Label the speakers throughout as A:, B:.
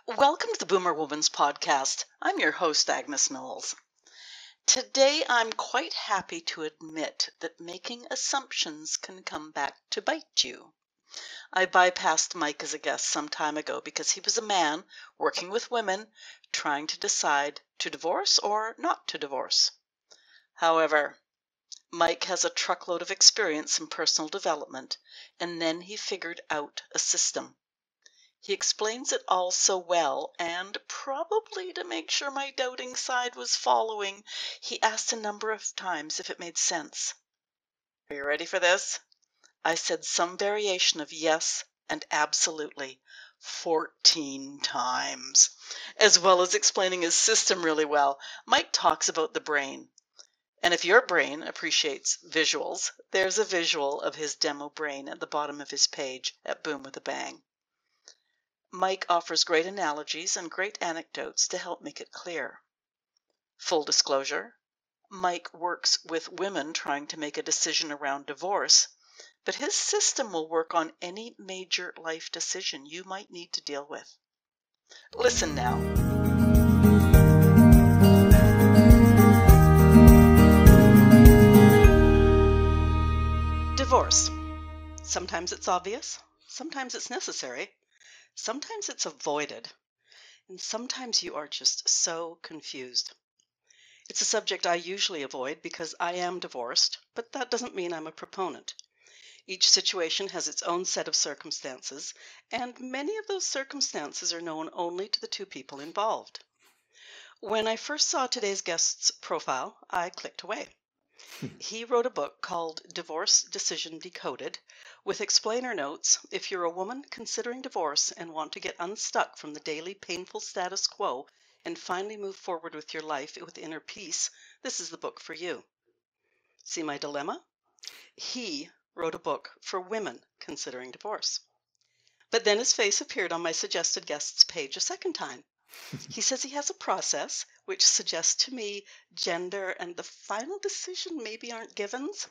A: Welcome to the Boomer Woman's Podcast. I'm your host, Agnes Knowles. Today, I'm quite happy to admit that making assumptions can come back to bite you. I bypassed Mike as a guest some time ago because he was a man working with women trying to decide to divorce or not to divorce. However, Mike has a truckload of experience in personal development, and then he figured out a system. He explains it all so well, and probably to make sure my doubting side was following, he asked a number of times if it made sense. Are you ready for this? I said some variation of yes and absolutely 14 times, as well as explaining his system really well. Mike talks about the brain. And if your brain appreciates visuals, there's a visual of his demo brain at the bottom of his page at Boom with a Bang. Mike offers great analogies and great anecdotes to help make it clear. Full disclosure, Mike works with women trying to make a decision around divorce, but his system will work on any major life decision you might need to deal with. Listen now. Divorce. Sometimes it's obvious, sometimes it's necessary. Sometimes it's avoided, and sometimes you are just so confused. It's a subject I usually avoid because I am divorced, but that doesn't mean I'm a proponent. Each situation has its own set of circumstances, and many of those circumstances are known only to the two people involved. When I first saw today's guest's profile, I clicked away. He wrote a book called Divorce Decision Decoded, with explainer notes. If you're a woman considering divorce and want to get unstuck from the daily painful status quo and finally move forward with your life with inner peace, this is the book for you. See my dilemma? He wrote a book for women considering divorce. But then his face appeared on my suggested guest's page a second time. He says he has a process which suggests to me gender and the final decision maybe aren't givens.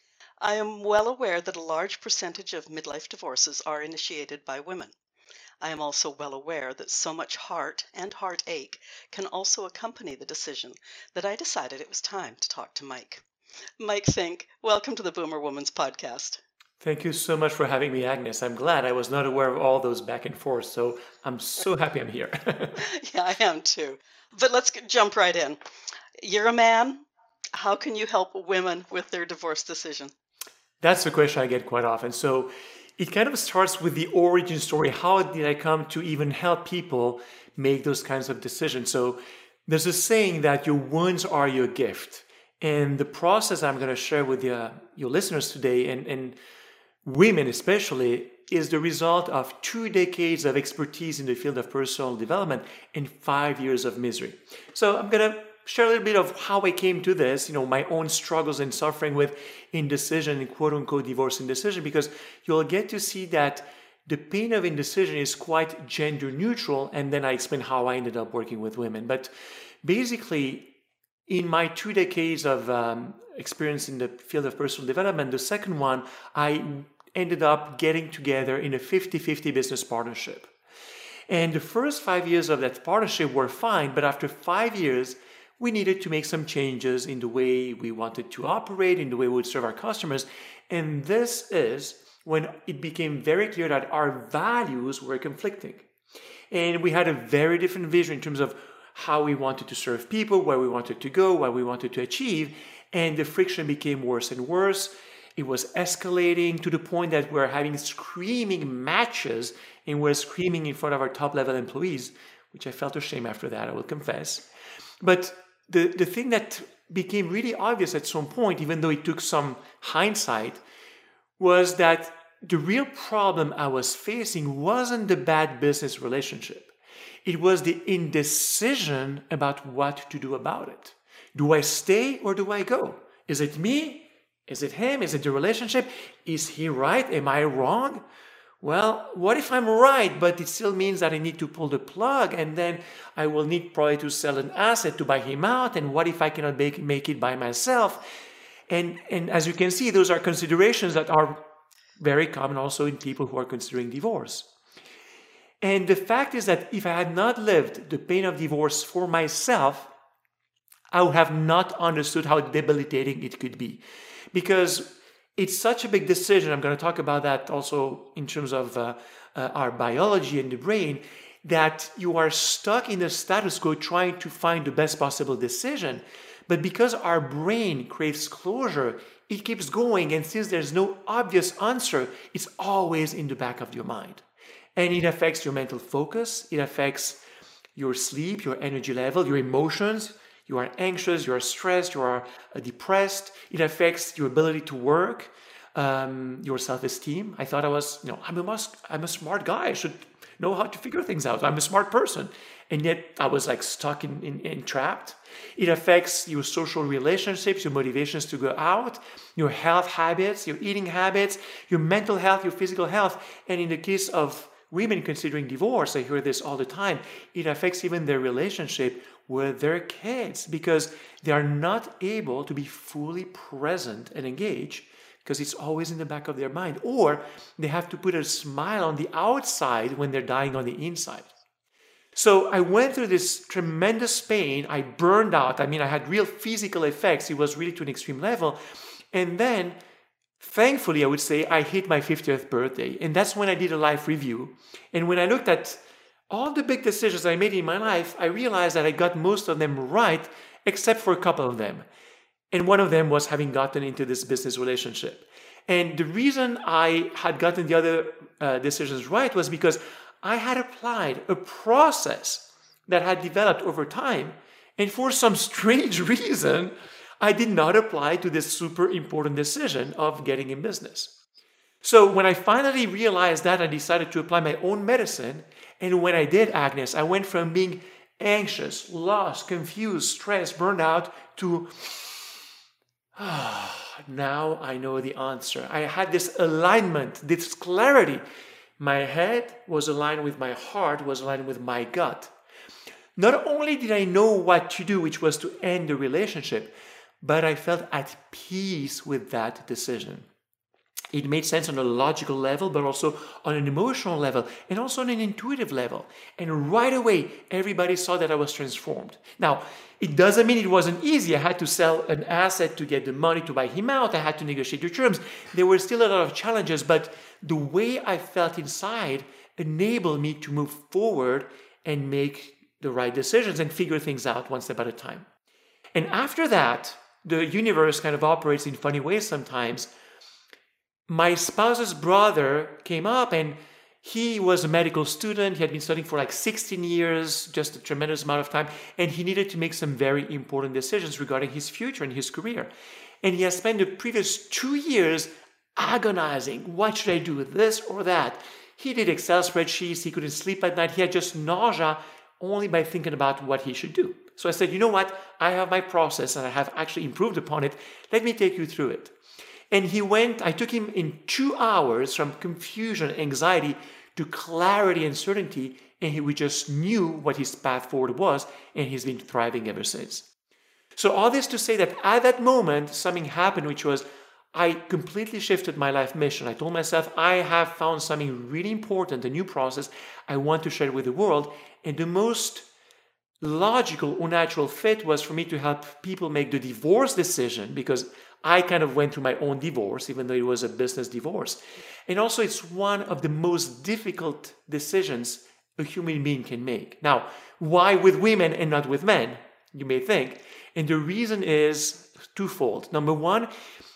A: I am well aware that a large percentage of midlife divorces are initiated by women. I am also well aware that so much heart and heartache can also accompany the decision that I decided it was time to talk to Mike. Mike Fink, welcome to the Boomer Woman's Podcast.
B: Thank you so much for having me, Agnes. I'm glad. I was not aware of all those back and forth, so I'm so happy I'm here.
A: Yeah, I am too. But let's jump right in. You're a man. How can you help women with their divorce decision?
B: That's a question I get quite often. So it kind of starts with the origin story. How did I come to even help people make those kinds of decisions? So there's a saying that your wounds are your gift. And the process I'm going to share with your listeners today, and women especially, is the result of 2 decades of expertise in the field of personal development and 5 years of misery. So I'm going to share a little bit of how I came to this, my own struggles and suffering with indecision and quote unquote divorce indecision, because you'll get to see that the pain of indecision is quite gender neutral. And then I explain how I ended up working with women. But basically, in my 2 decades of experience in the field of personal development, the second one, I ended up getting together in a 50-50 business partnership. And the first 5 years of that partnership were fine, but after 5 years, we needed to make some changes in the way we wanted to operate, in the way we would serve our customers. And this is when it became very clear that our values were conflicting. And we had a very different vision in terms of how we wanted to serve people, where we wanted to go, what we wanted to achieve. And the friction became worse and worse. It was escalating to the point that we're having screaming matches, and we're screaming in front of our top-level employees, which I felt ashamed after that, I will confess. But the thing that became really obvious at some point, even though it took some hindsight, was that the real problem I was facing wasn't the bad business relationship. It was the indecision about what to do about it. Do I stay or do I go? Is it me? Is it him? Is it the relationship? Is he right? Am I wrong? Well, what if I'm right, but it still means that I need to pull the plug, and then I will need probably to sell an asset to buy him out, and what if I cannot make it by myself? And as you can see, those are considerations that are very common also in people who are considering divorce. And the fact is that if I had not lived the pain of divorce for myself, I would have not understood how debilitating it could be. Because it's such a big decision. I'm going to talk about that also in terms of our biology and the brain, that you are stuck in the status quo trying to find the best possible decision. But because our brain craves closure, it keeps going. And since there's no obvious answer, it's always in the back of your mind. And it affects your mental focus. It affects your sleep, your energy level, your emotions. You are anxious, you are stressed, you are depressed. It affects your ability to work, your self-esteem. I thought I was, I'm a smart guy. I should know how to figure things out. I'm a smart person. And yet I was like stuck and trapped. It affects your social relationships, your motivations to go out, your health habits, your eating habits, your mental health, your physical health. And in the case of women considering divorce, I hear this all the time, it affects even their relationship with their kids because they are not able to be fully present and engaged because it's always in the back of their mind, or they have to put a smile on the outside when they're dying on the inside. So I went through this tremendous pain. I burned out. I had real physical effects. It was really to an extreme level. And then, thankfully, I would say, I hit my 50th birthday. And that's when I did a life review. And when I looked at all the big decisions I made in my life, I realized that I got most of them right, except for a couple of them. And one of them was having gotten into this business relationship. And the reason I had gotten the other decisions right was because I had applied a process that had developed over time. And for some strange reason, I did not apply to this super important decision of getting in business. So when I finally realized that, I decided to apply my own medicine. And when I did, Agnes, I went from being anxious, lost, confused, stressed, burned out to now I know the answer. I had this alignment, this clarity. My head was aligned with my heart, was aligned with my gut. Not only did I know what to do, which was to end the relationship, but I felt at peace with that decision. It made sense on a logical level, but also on an emotional level, and also on an intuitive level. And right away, everybody saw that I was transformed. Now, it doesn't mean it wasn't easy. I had to sell an asset to get the money to buy him out. I had to negotiate the terms. There were still a lot of challenges, but the way I felt inside enabled me to move forward and make the right decisions and figure things out one step at a time. And after that, the universe kind of operates in funny ways sometimes. My spouse's brother came up and he was a medical student. He had been studying for like 16 years, just a tremendous amount of time. And he needed to make some very important decisions regarding his future and his career. And he has spent the previous 2 years agonizing. What should I do, this or that? He did Excel spreadsheets. He couldn't sleep at night. He had just nausea only by thinking about what he should do. So I said, you know what? I have my process and I have actually improved upon it. Let me take you through it. And I took him in 2 hours from confusion, anxiety to clarity and certainty. And we just knew what his path forward was. And he's been thriving ever since. So all this to say that at that moment, something happened, which was I completely shifted my life mission. I told myself, I have found something really important, a new process. I want to share it with the world. And the most logical or natural fit was for me to help people make the divorce decision, because I kind of went through my own divorce, even though it was a business divorce. And also it's one of the most difficult decisions a human being can make. Now, why with women and not with men, you may think. And the reason is twofold. Number one,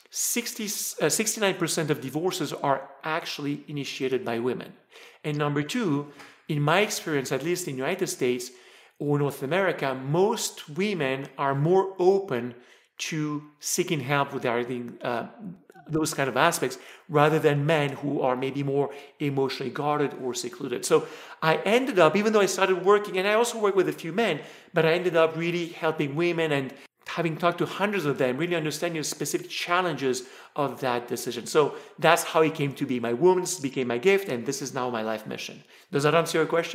B: 69% of divorces are actually initiated by women. And number two, in my experience, at least in the United States or North America, most women are more open to seeking help regarding those kind of aspects rather than men who are maybe more emotionally guarded or secluded. So I ended up, even though I started working, and I also work with a few men, but I ended up really helping women and having talked to hundreds of them, really understanding the specific challenges of that decision. So that's how it came to be. My wounds became my gift, and this is now my life mission. Does that answer your question?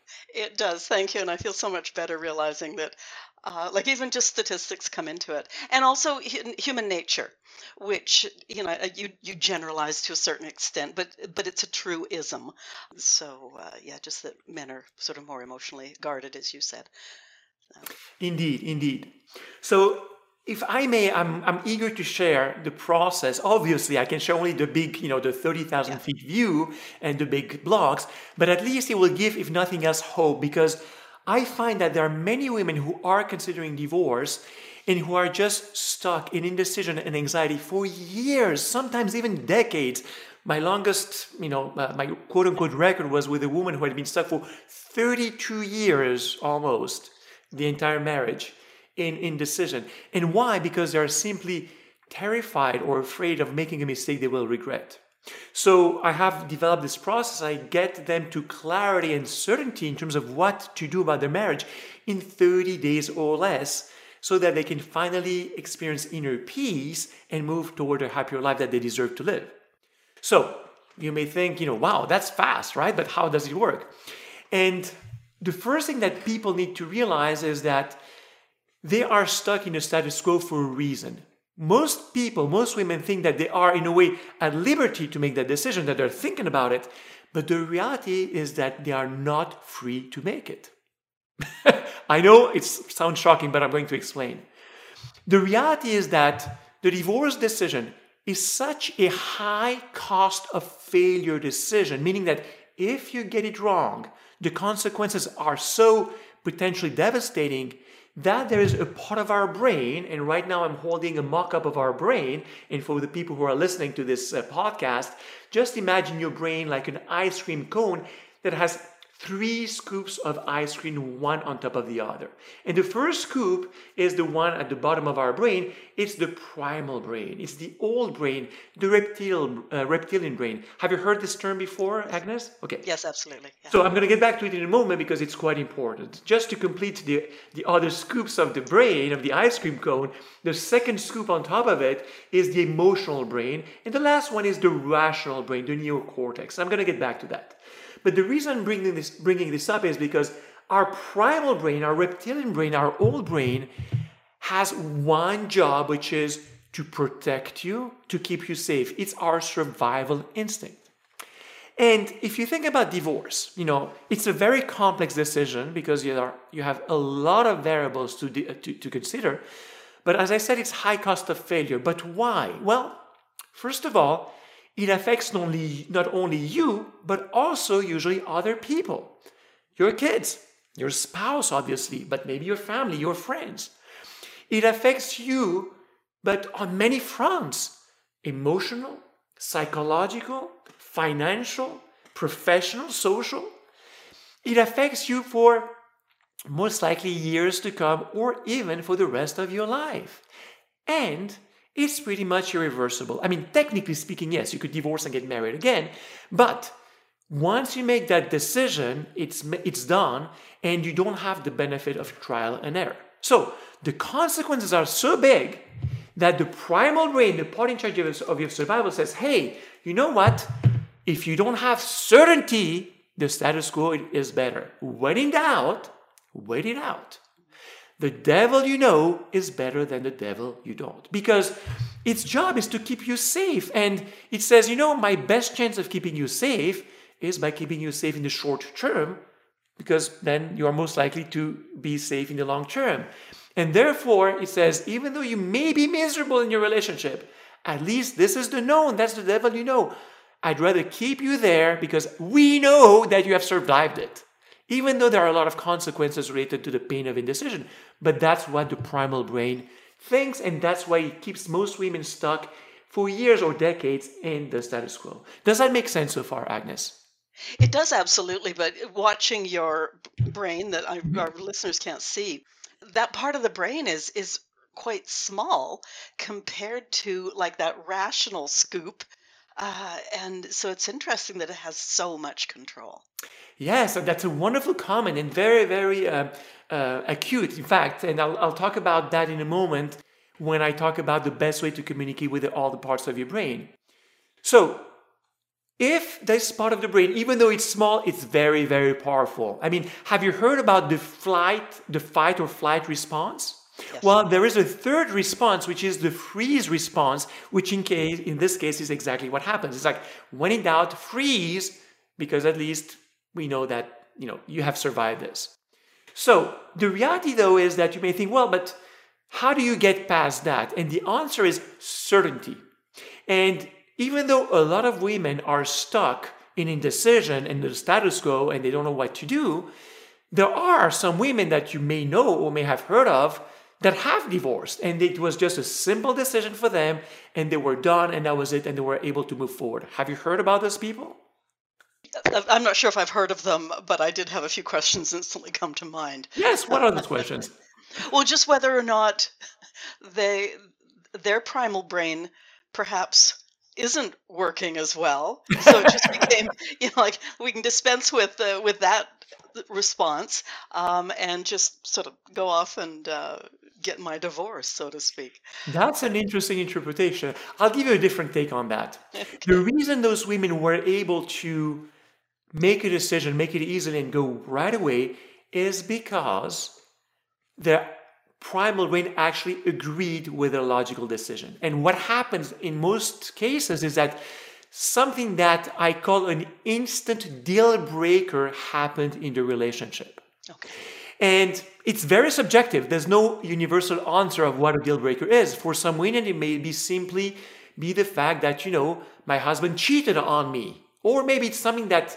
A: It does. Thank you. And I feel so much better realizing that, like, even just statistics come into it, and also human nature, which you generalize to a certain extent, but it's a truism. So yeah, just that men are sort of more emotionally guarded, as you said.
B: Indeed, indeed. So, if I may, I'm eager to share the process. Obviously, I can show only the big, the 30,000
A: Yeah.
B: feet view and the big blocks, but at least it will give, if nothing else, hope, because I find that there are many women who are considering divorce and who are just stuck in indecision and anxiety for years, sometimes even decades. My longest, my quote unquote record was with a woman who had been stuck for 32 years almost, the entire marriage, in indecision. And why? Because they're simply terrified or afraid of making a mistake they will regret. So I have developed this process. I get them to clarity and certainty in terms of what to do about their marriage in 30 days or less, so that they can finally experience inner peace and move toward a happier life that they deserve to live. So you may think, wow, that's fast, right? But how does it work? And the first thing that people need to realize is that they are stuck in a status quo for a reason. Most people, most women think that they are in a way at liberty to make that decision, that they're thinking about it. But the reality is that they are not free to make it. I know it sounds shocking, but I'm going to explain. The reality is that the divorce decision is such a high cost of failure decision, meaning that if you get it wrong, the consequences are so potentially devastating that there is a part of our brain, and right now I'm holding a mock-up of our brain, and for the people who are listening to this podcast, just imagine your brain like an ice cream cone that has 3 scoops of ice cream, one on top of the other. And the first scoop is the one at the bottom of our brain. It's the primal brain. It's the old brain, the reptilian brain. Have you heard this term before, Agnes? Okay.
A: Yes, absolutely. Yeah.
B: So I'm going to get back to it in a moment because it's quite important. Just to complete the other scoops of the brain, of the ice cream cone, the second scoop on top of it is the emotional brain. And the last one is the rational brain, the neocortex. I'm going to get back to that. But the reason I'm bringing this up is because our primal brain, our reptilian brain, our old brain has one job, which is to protect you, to keep you safe. It's our survival instinct. And if you think about divorce, it's a very complex decision because you have a lot of variables to consider. But as I said, it's high cost of failure. But why? Well, first of all, it affects not only you, but also usually other people. Your kids, your spouse, obviously, but maybe your family, your friends. It affects you, but on many fronts: emotional, psychological, financial, professional, social. It affects you for most likely years to come, or even for the rest of your life. And it's pretty much irreversible. I mean, technically speaking, yes, you could divorce and get married again, but once you make that decision, it's done, and you don't have the benefit of trial and error. So the consequences are so big that the primal brain, the part in charge of your survival, says, hey, you know what? If you don't have certainty, the status quo is better. Wait it out. Wait it out. The devil you know is better than the devil you don't, because its job is to keep you safe. And it says, my best chance of keeping you safe is by keeping you safe in the short term, because then you are most likely to be safe in the long term. And therefore, it says, even though you may be miserable in your relationship, at least this is the known. That's the devil you know. I'd rather keep you there because we know that you have survived it, even though there are a lot of consequences related to the pain of indecision. But that's what the primal brain thinks, and that's why it keeps most women stuck for years or decades in the status quo. Does that make sense so far, Agnes?
A: It does, absolutely. But watching your brain that our listeners can't see, that part of the brain is quite small compared to like that rational scoop. And so it's interesting that it has so much control.
B: Yes, that's a wonderful comment and very, very acute, in fact. And I'll talk about that in a moment when I talk about the best way to communicate with all the parts of your brain. So, if this part of the brain, even though it's small, it's very, very powerful. I mean, have you heard about the fight or flight response?
A: Yes.
B: Well, there is a third response, which is the freeze response, which in this case is exactly what happens. It's like, when in doubt, freeze, because at least we know that, you have survived this. So the reality, though, is that you may think, well, but how do you get past that? And the answer is certainty. And even though a lot of women are stuck in indecision and the status quo and they don't know what to do, there are some women that you may know or may have heard of that have divorced, and it was just a simple decision for them, and they were done, and that was it, and they were able to move forward. Have you heard about those people?
A: I'm not sure if I've heard of them, but I did have a few questions instantly come to mind.
B: Yes, what are those questions?
A: Well, just whether or not their primal brain perhaps isn't working as well. So it just became, like we can dispense with that response and just sort of go off and get my divorce, so to speak.
B: That's an interesting interpretation. I'll give you a different take on that.
A: Okay.
B: The reason those women were able to make a decision, make it easily, and go right away is because their primal brain actually agreed with their logical decision. And what happens in most cases is that something that I call an instant deal breaker happened in the relationship.
A: Okay.
B: And it's very subjective. There's no universal answer of what a deal breaker is. For some women, it may be simply be the fact that, my husband cheated on me. Or maybe it's something that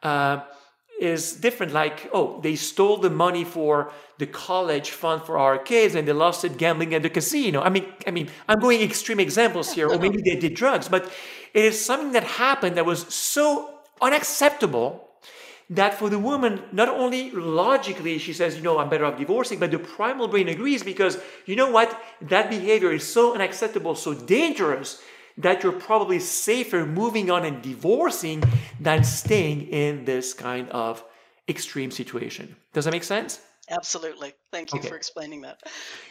B: is different, like, they stole the money for the college fund for our kids and they lost it gambling at the casino. I mean, I'm going extreme examples here, or maybe they did drugs, but it is something that happened that was so unacceptable that for the woman, not only logically she says, I'm better off divorcing, but the primal brain agrees because, that behavior is so unacceptable, so dangerous, that you're probably safer moving on and divorcing than staying in this kind of extreme situation. Does that make sense?
A: Absolutely. Thank you for explaining that.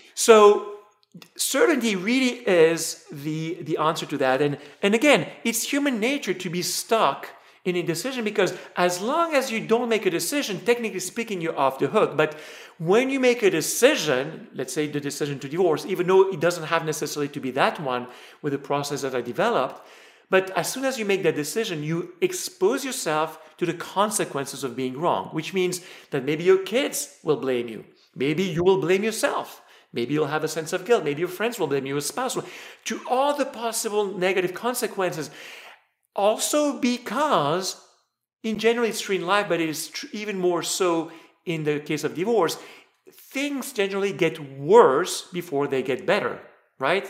B: So certainty really is the answer to that. And again, it's human nature to be stuck in indecision because as long as you don't make a decision, technically speaking, you're off the hook. But when you make a decision, let's say the decision to divorce, even though it doesn't have necessarily to be that one with the process that I developed, but as soon as you make that decision, you expose yourself to the consequences of being wrong, which means that maybe your kids will blame you. Maybe you will blame yourself. Maybe you'll have a sense of guilt. Maybe your friends will blame you, your spouse will. To all the possible negative consequences. Also because, in general, it's true in life, but it is even more so in the case of divorce, things generally get worse before they get better, right?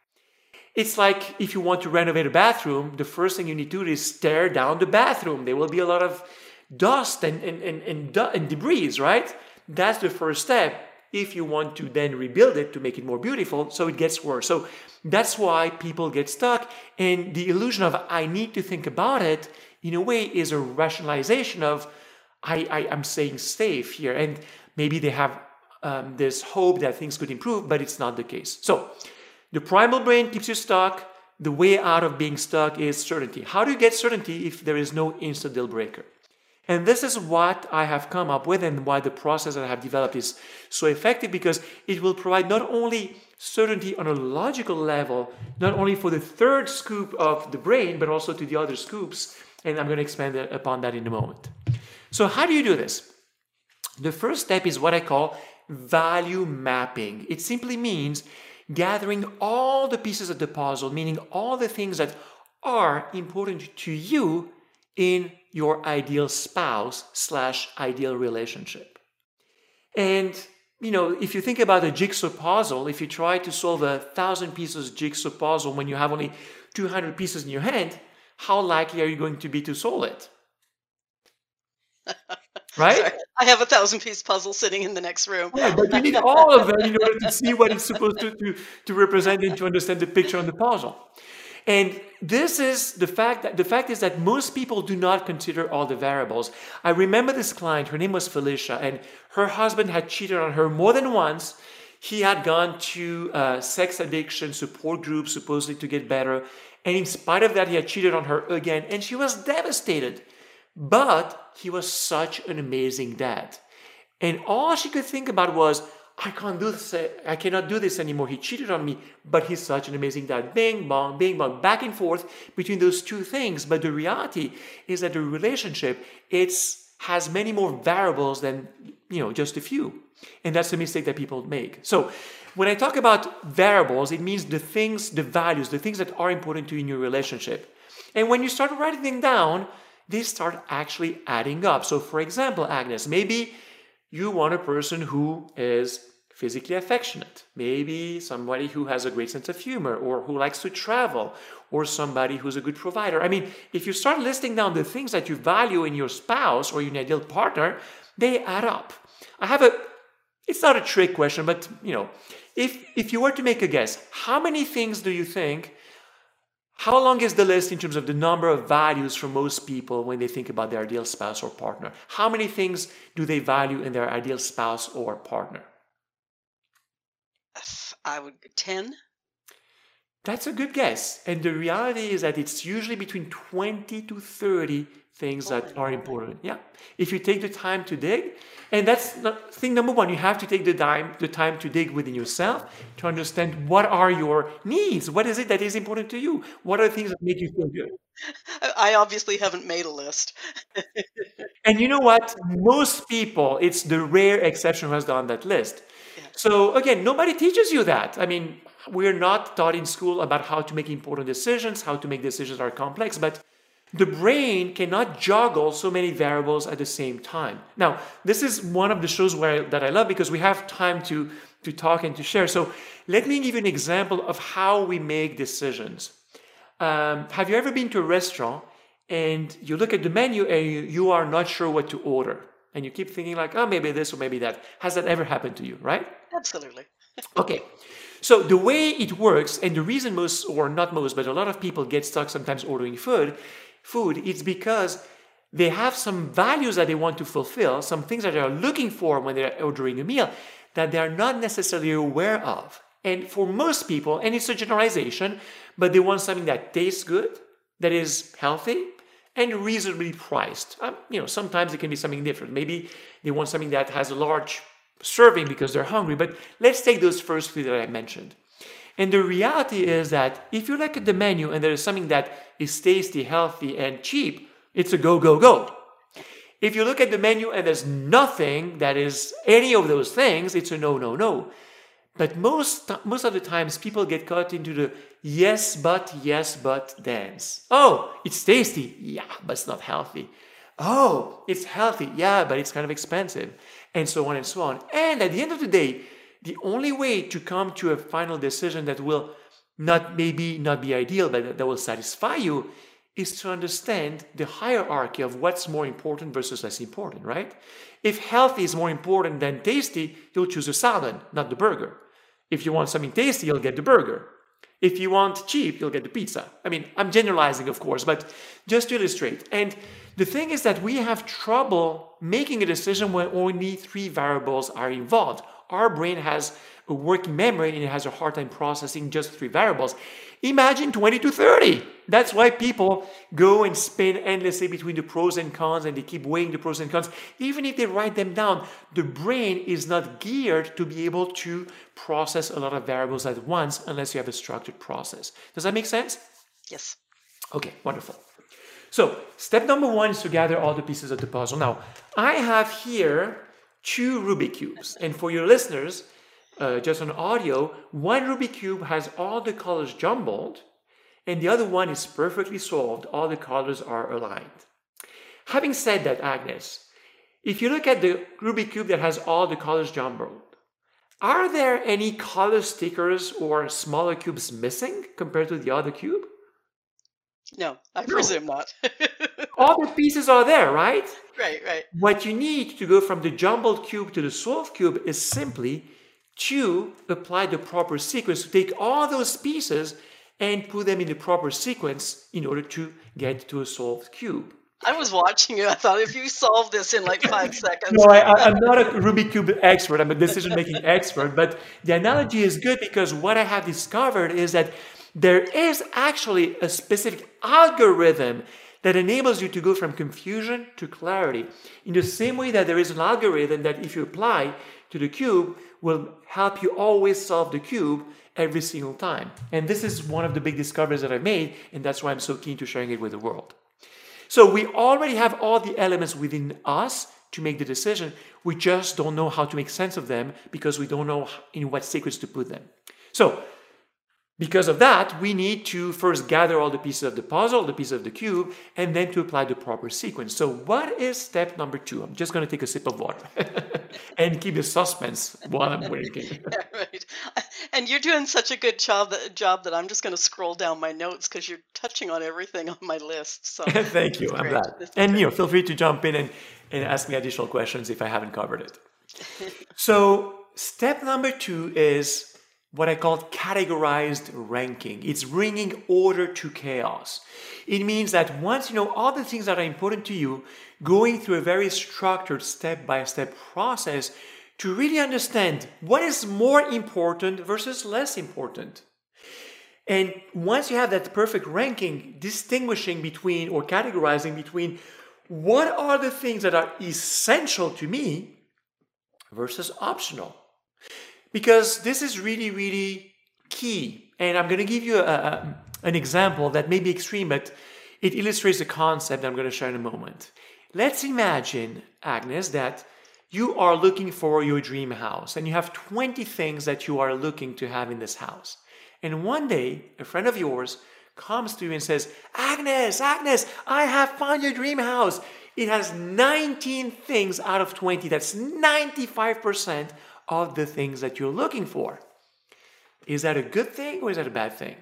B: It's like if you want to renovate a bathroom, the first thing you need to do is tear down the bathroom. There will be a lot of dust and debris, right? That's the first step if you want to then rebuild it to make it more beautiful, so it gets worse. So that's why people get stuck. And the illusion of I need to think about it, in a way, is a rationalization of I'm staying safe here. And maybe they have this hope that things could improve, but it's not the case. So the primal brain keeps you stuck. The way out of being stuck is certainty. How do you get certainty if there is no instant deal breaker? And this is what I have come up with and why the process that I have developed is so effective, because it will provide not only certainty on a logical level, not only for the third scoop of the brain, but also to the other scoops. And I'm going to expand upon that in a moment. So how do you do this? The first step is what I call value mapping. It simply means gathering all the pieces of the puzzle, meaning all the things that are important to you in your ideal spouse/ideal relationship. And, if you think about a jigsaw puzzle, if you try to solve 1,000 pieces jigsaw puzzle when you have only 200 pieces in your hand, how likely are you going to be to solve it? Right?
A: Sorry, I have a 1,000-piece puzzle sitting in the next room.
B: Yeah, but you need all of them in order to see what it's supposed to represent and to understand the picture on the puzzle. And this is the fact is that most people do not consider all the variables. I remember this client, her name was Felicia, and her husband had cheated on her more than once. He had gone to sex addiction support groups supposedly to get better. And in spite of that, he had cheated on her again, and she was devastated. But he was such an amazing dad. And all she could think about was, I can't do this. I cannot do this anymore. He cheated on me, but he's such an amazing dad. Bing bong, back and forth between those two things. But the reality is that the relationship, has many more variables than just a few. And that's the mistake that people make. So when I talk about variables, it means the things, the values, the things that are important to you in your relationship. And when you start writing them down, they start actually adding up. So for example, Agnes, maybe you want a person who is physically affectionate, maybe somebody who has a great sense of humor, or who likes to travel, or somebody who's a good provider. I mean, if you start listing down the things that you value in your spouse or your ideal partner, they add up. It's not a trick question, but if you were to make a guess, how many things do you think, how long is the list in terms of the number of values for most people when they think about their ideal spouse or partner? How many things do they value in their ideal spouse or partner?
A: I would 10.
B: That's a good guess. And the reality is that it's usually between 20 to 30 things that are important. Yeah. If you take the time to dig, and that's thing number one, you have to take the time to dig within yourself to understand what are your needs. What is it that is important to you? What are the things that make you feel good?
A: I obviously haven't made a list.
B: And you know what? Most people, it's the rare exception who has done that list.
A: Yeah.
B: So again, nobody teaches you that. I mean, we're not taught in school about how to make important decisions, how to make decisions that are complex, but the brain cannot juggle so many variables at the same time. Now, this is one of the shows that I love because we have time to talk and to share. So let me give you an example of how we make decisions. Have you ever been to a restaurant and you look at the menu and you are not sure what to order? And you keep thinking like, oh, maybe this or maybe that. Has that ever happened to you, right?
A: Absolutely.
B: Okay. So the way it works, and the reason most, or not most, but a lot of people get stuck sometimes ordering food, it's because they have some values that they want to fulfill, some things that they are looking for when they're ordering a meal that they are not necessarily aware of. And for most people, and it's a generalization, but they want something that tastes good, that is healthy, and reasonably priced. Sometimes it can be something different. Maybe they want something that has a large serving because they're hungry, but let's take those first three that I mentioned. And the reality is that if you look at the menu and there is something that is tasty, healthy, and cheap, it's a go, go, go. If you look at the menu and there's nothing that is any of those things, it's a no, no, no. But most of the times people get caught into the yes, but dance. Oh, it's tasty. Yeah, but it's not healthy. Oh, it's healthy. Yeah, but it's kind of expensive. And so on and so on. And at the end of the day, the only way to come to a final decision that will not be ideal, but that will satisfy you, is to understand the hierarchy of what's more important versus less important, right? If healthy is more important than tasty, you'll choose a salad, not the burger. If you want something tasty, you'll get the burger. If you want cheap, you'll get the pizza. I mean, I'm generalizing, of course, but just to illustrate. And the thing is that we have trouble making a decision when only 3 variables are involved. Our brain has a working memory and it has a hard time processing just 3 variables. Imagine 20 to 30. That's why people go and spin endlessly between the pros and cons and they keep weighing the pros and cons. Even if they write them down, the brain is not geared to be able to process a lot of variables at once unless you have a structured process. Does that make sense?
A: Yes.
B: Okay, wonderful. So step number 1 is to gather all the pieces of the puzzle. Now, I have here 2 Rubik cubes. And for your listeners, just on audio, one Rubik cube has all the colors jumbled, and the other one is perfectly solved. All the colors are aligned. Having said that, Agnes, if you look at the Rubik cube that has all the colors jumbled, are there any color stickers or smaller cubes missing compared to the other cube?
A: No, I presume not.
B: All the pieces are there, right?
A: Right.
B: What you need to go from the jumbled cube to the solved cube is simply to apply the proper sequence, to take all those pieces and put them in the proper sequence in order to get to a solved cube.
A: I was watching you. I thought if you solve this in like 5 seconds.
B: No, I'm not a Rubik Cube expert. I'm a decision-making expert. But the analogy is good because what I have discovered is that There is actually a specific algorithm that enables you to go from confusion to clarity. In the same way that there is an algorithm that if you apply to the cube will help you always solve the cube every single time. And this is one of the big discoveries that I made, and that's why I'm so keen to sharing it with the world. So we already have all the elements within us to make the decision. We just don't know how to make sense of them because we don't know in what sequence to put them. So because of that, we need to first gather all the pieces of the puzzle, the pieces of the cube, and then to apply the proper sequence. So what is step number 2? I'm just going to take a sip of water and keep the suspense while I'm waiting.
A: Right. And you're doing such a good job that I'm just going to scroll down my notes because you're touching on everything on my list. So
B: Thank you. I'm glad. And feel free to jump in and ask me additional questions if I haven't covered it. So step number 2 is what I call categorized ranking. It's bringing order to chaos. It means that once you know all the things that are important to you, going through a very structured step-by-step process to really understand what is more important versus less important. And once you have that perfect ranking, distinguishing between or categorizing between what are the things that are essential to me versus optional. Because this is really, really key. And I'm going to give you an example that may be extreme, but it illustrates the concept that I'm going to share in a moment. Let's imagine, Agnes, that you are looking for your dream house and you have 20 things that you are looking to have in this house. And one day, a friend of yours comes to you and says, Agnes, I have found your dream house. It has 19 things out of 20. That's 95% of the things that you're looking for. Is that a good thing or is that a bad thing?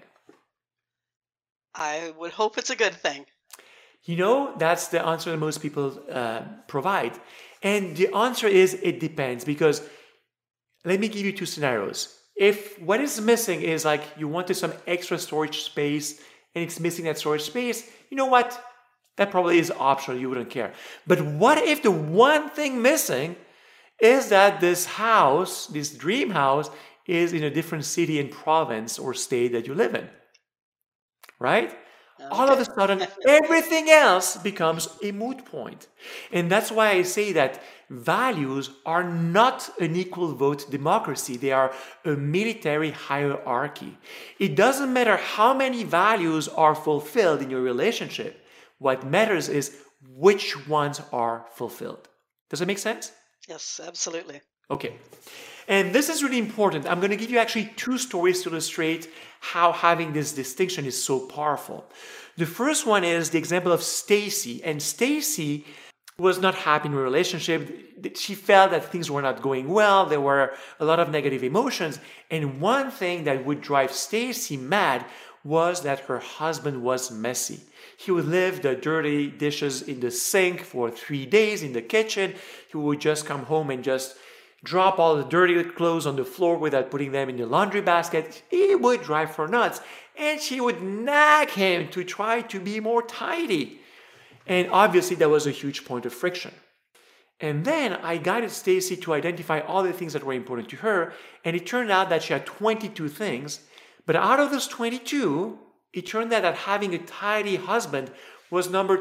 A: I would hope it's a good thing.
B: That's the answer that most people provide. And the answer is it depends, because let me give you 2 scenarios. If what is missing is like you wanted some extra storage space and it's missing that storage space, you know what? That probably is optional. You wouldn't care. But what if the one thing missing is that this house, this dream house, is in a different city and province or state that you live in, right? Okay. All of a sudden, everything else becomes a moot point. And that's why I say that values are not an equal vote democracy. They are a military hierarchy. It doesn't matter how many values are fulfilled in your relationship. What matters is which ones are fulfilled. Does it make sense?
A: Yes, absolutely.
B: Okay. And this is really important. I'm going to give you actually 2 stories to illustrate how having this distinction is so powerful. The first one is the example of Stacy. And Stacy was not happy in a relationship. She felt that things were not going well. There were a lot of negative emotions. And one thing that would drive Stacy mad was that her husband was messy. He would leave the dirty dishes in the sink for 3 days in the kitchen. He would just come home and just drop all the dirty clothes on the floor without putting them in the laundry basket. It would drive her nuts. And she would nag him to try to be more tidy. And obviously that was a huge point of friction. And then I guided Stacy to identify all the things that were important to her. And it turned out that she had 22 things. But out of those 22, it turned out that having a tidy husband was number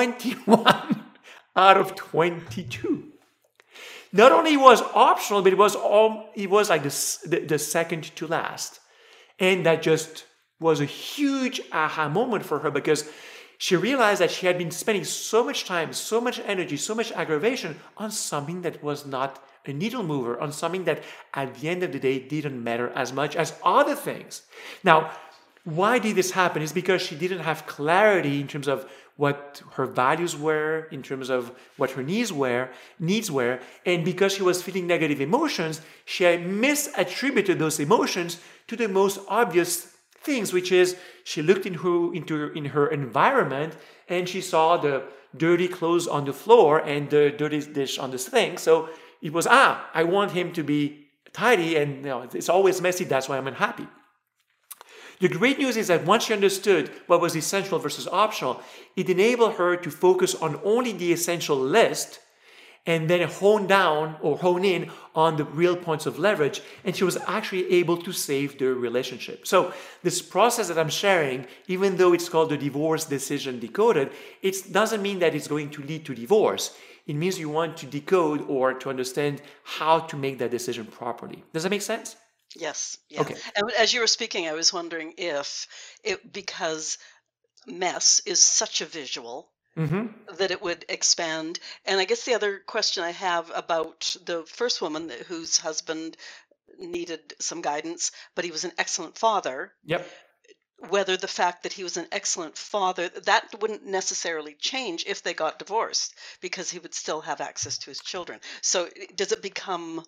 B: 21 out of 22. Not only was optional, but it was like the second to last. And that just was a huge aha moment for her, because she realized that she had been spending so much time, so much energy, so much aggravation on something that was not a needle mover, on something that at the end of the day didn't matter as much as other things. Now, why did this happen? It's because she didn't have clarity in terms of what her values were, in terms of what her needs were, and because she was feeling negative emotions, she had misattributed those emotions to the most obvious things, which is she looked in her environment and she saw the dirty clothes on the floor and the dirty dish on the sink. So it was, I want him to be tidy, and it's always messy, that's why I'm unhappy. The great news is that once she understood what was essential versus optional, it enabled her to focus on only the essential list and then hone in on the real points of leverage, and she was actually able to save their relationship. So this process that I'm sharing, even though it's called the divorce decision decoded, it doesn't mean that it's going to lead to divorce. It means you want to decode or to understand how to make that decision properly. Does that make sense?
A: Yes, yeah.
B: Okay.
A: And as you were speaking, I was wondering if because mess is such a visual, that it would expand. And I guess the other question I have about the first woman whose husband needed some guidance, but he was an excellent father,
B: Yep.
A: whether the fact that he was an excellent father, that wouldn't necessarily change if they got divorced, because he would still have access to his children. So does it become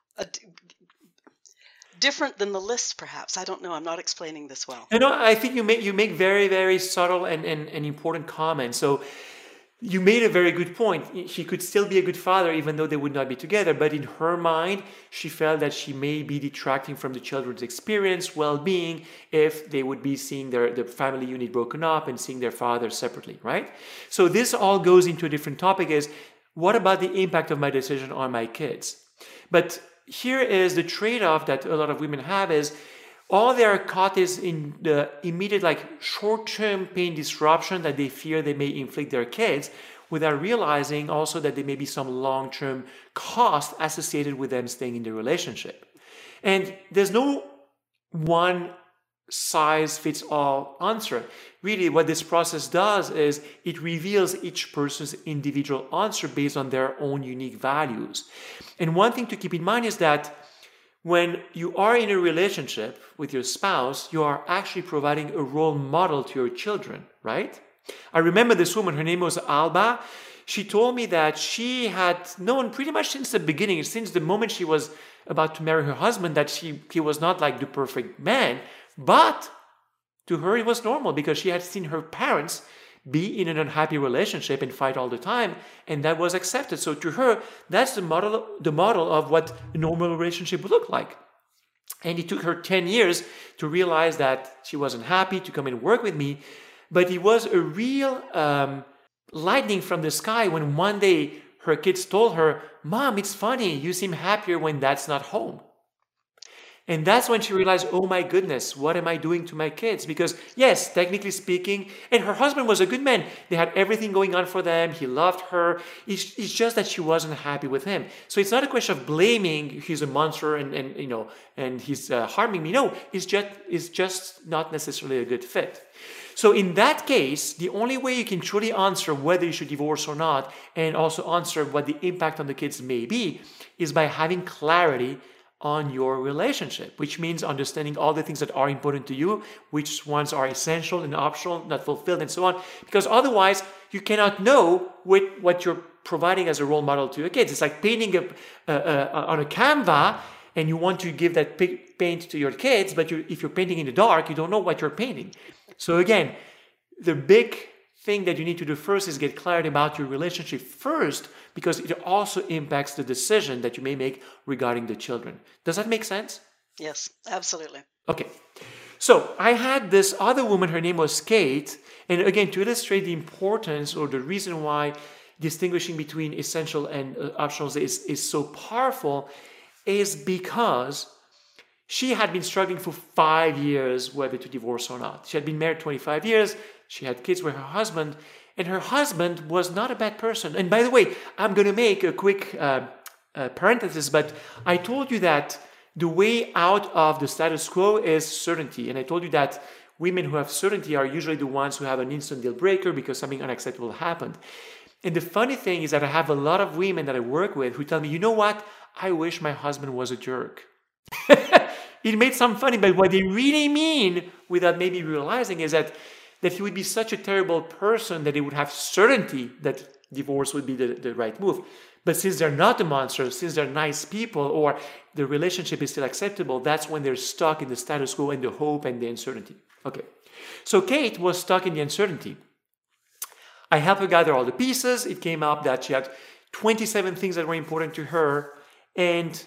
A: different than the list, perhaps? I don't know. I'm not explaining this well.
B: I think you make very, very subtle and important comments. So you made a very good point. He could still be a good father even though they would not be together. But in her mind, she felt that she may be detracting from the children's experience, well-being, if they would be seeing their family unit broken up and seeing their father separately, right? So this all goes into a different topic, is what about the impact of my decision on my kids? But here is the trade-off that a lot of women have, is all they are caught is in the immediate, short-term pain disruption that they fear they may inflict their kids, without realizing also that there may be some long-term cost associated with them staying in the relationship. And there's no one size fits all answer. Really, what this process does is it reveals each person's individual answer based on their own unique values. And one thing to keep in mind is that when you are in a relationship with your spouse, you are actually providing a role model to your children, right? I remember this woman, her name was Alba. She told me that she had known pretty much since the beginning, since the moment she was about to marry her husband, that he was not like the perfect man. But to her, it was normal because she had seen her parents be in an unhappy relationship and fight all the time, and that was accepted. So to her, that's the model of what a normal relationship would look like. And it took her 10 years to realize that she wasn't happy to come and work with me. But it was a real lightning from the sky when one day her kids told her, "Mom, it's funny, you seem happier when Dad's not home." And that's when she realized, oh my goodness, what am I doing to my kids? Because yes, technically speaking, and her husband was a good man. They had everything going on for them. He loved her. It's just that she wasn't happy with him. So it's not a question of blaming he's a monster and he's harming me. No, it's just not necessarily a good fit. So in that case, the only way you can truly answer whether you should divorce or not, and also answer what the impact on the kids may be, is by having clarity on your relationship, which means understanding all the things that are important to you, which ones are essential and optional, not fulfilled, and so on. Because otherwise, you cannot know what you're providing as a role model to your kids. It's like painting on a canvas, and you want to give that paint to your kids, but if you're painting in the dark, you don't know what you're painting. So again, the big thing that you need to do first is get clarity about your relationship first, because it also impacts the decision that you may make regarding the children. Does that make sense?
A: Yes, absolutely.
B: Okay. So I had this other woman, her name was Kate. And again, to illustrate the importance or the reason why distinguishing between essential and optional is so powerful, is because she had been struggling for 5 years whether to divorce or not. She had been married 25 years. She had kids with her husband. And her husband was not a bad person. And by the way, I'm going to make a quick parenthesis, but I told you that the way out of the status quo is certainty. And I told you that women who have certainty are usually the ones who have an instant deal breaker because something unacceptable happened. And the funny thing is that I have a lot of women that I work with who tell me, you know what? I wish my husband was a jerk. It may sound funny, but what they really mean, without maybe realizing, is that he would be such a terrible person that they would have certainty that divorce would be the right move. But since they're not a monster, since they're nice people, or the relationship is still acceptable, that's when they're stuck in the status quo and the hope and the uncertainty. Okay, so Kate was stuck in the uncertainty. I helped her gather all the pieces. It came up that she had 27 things that were important to her, and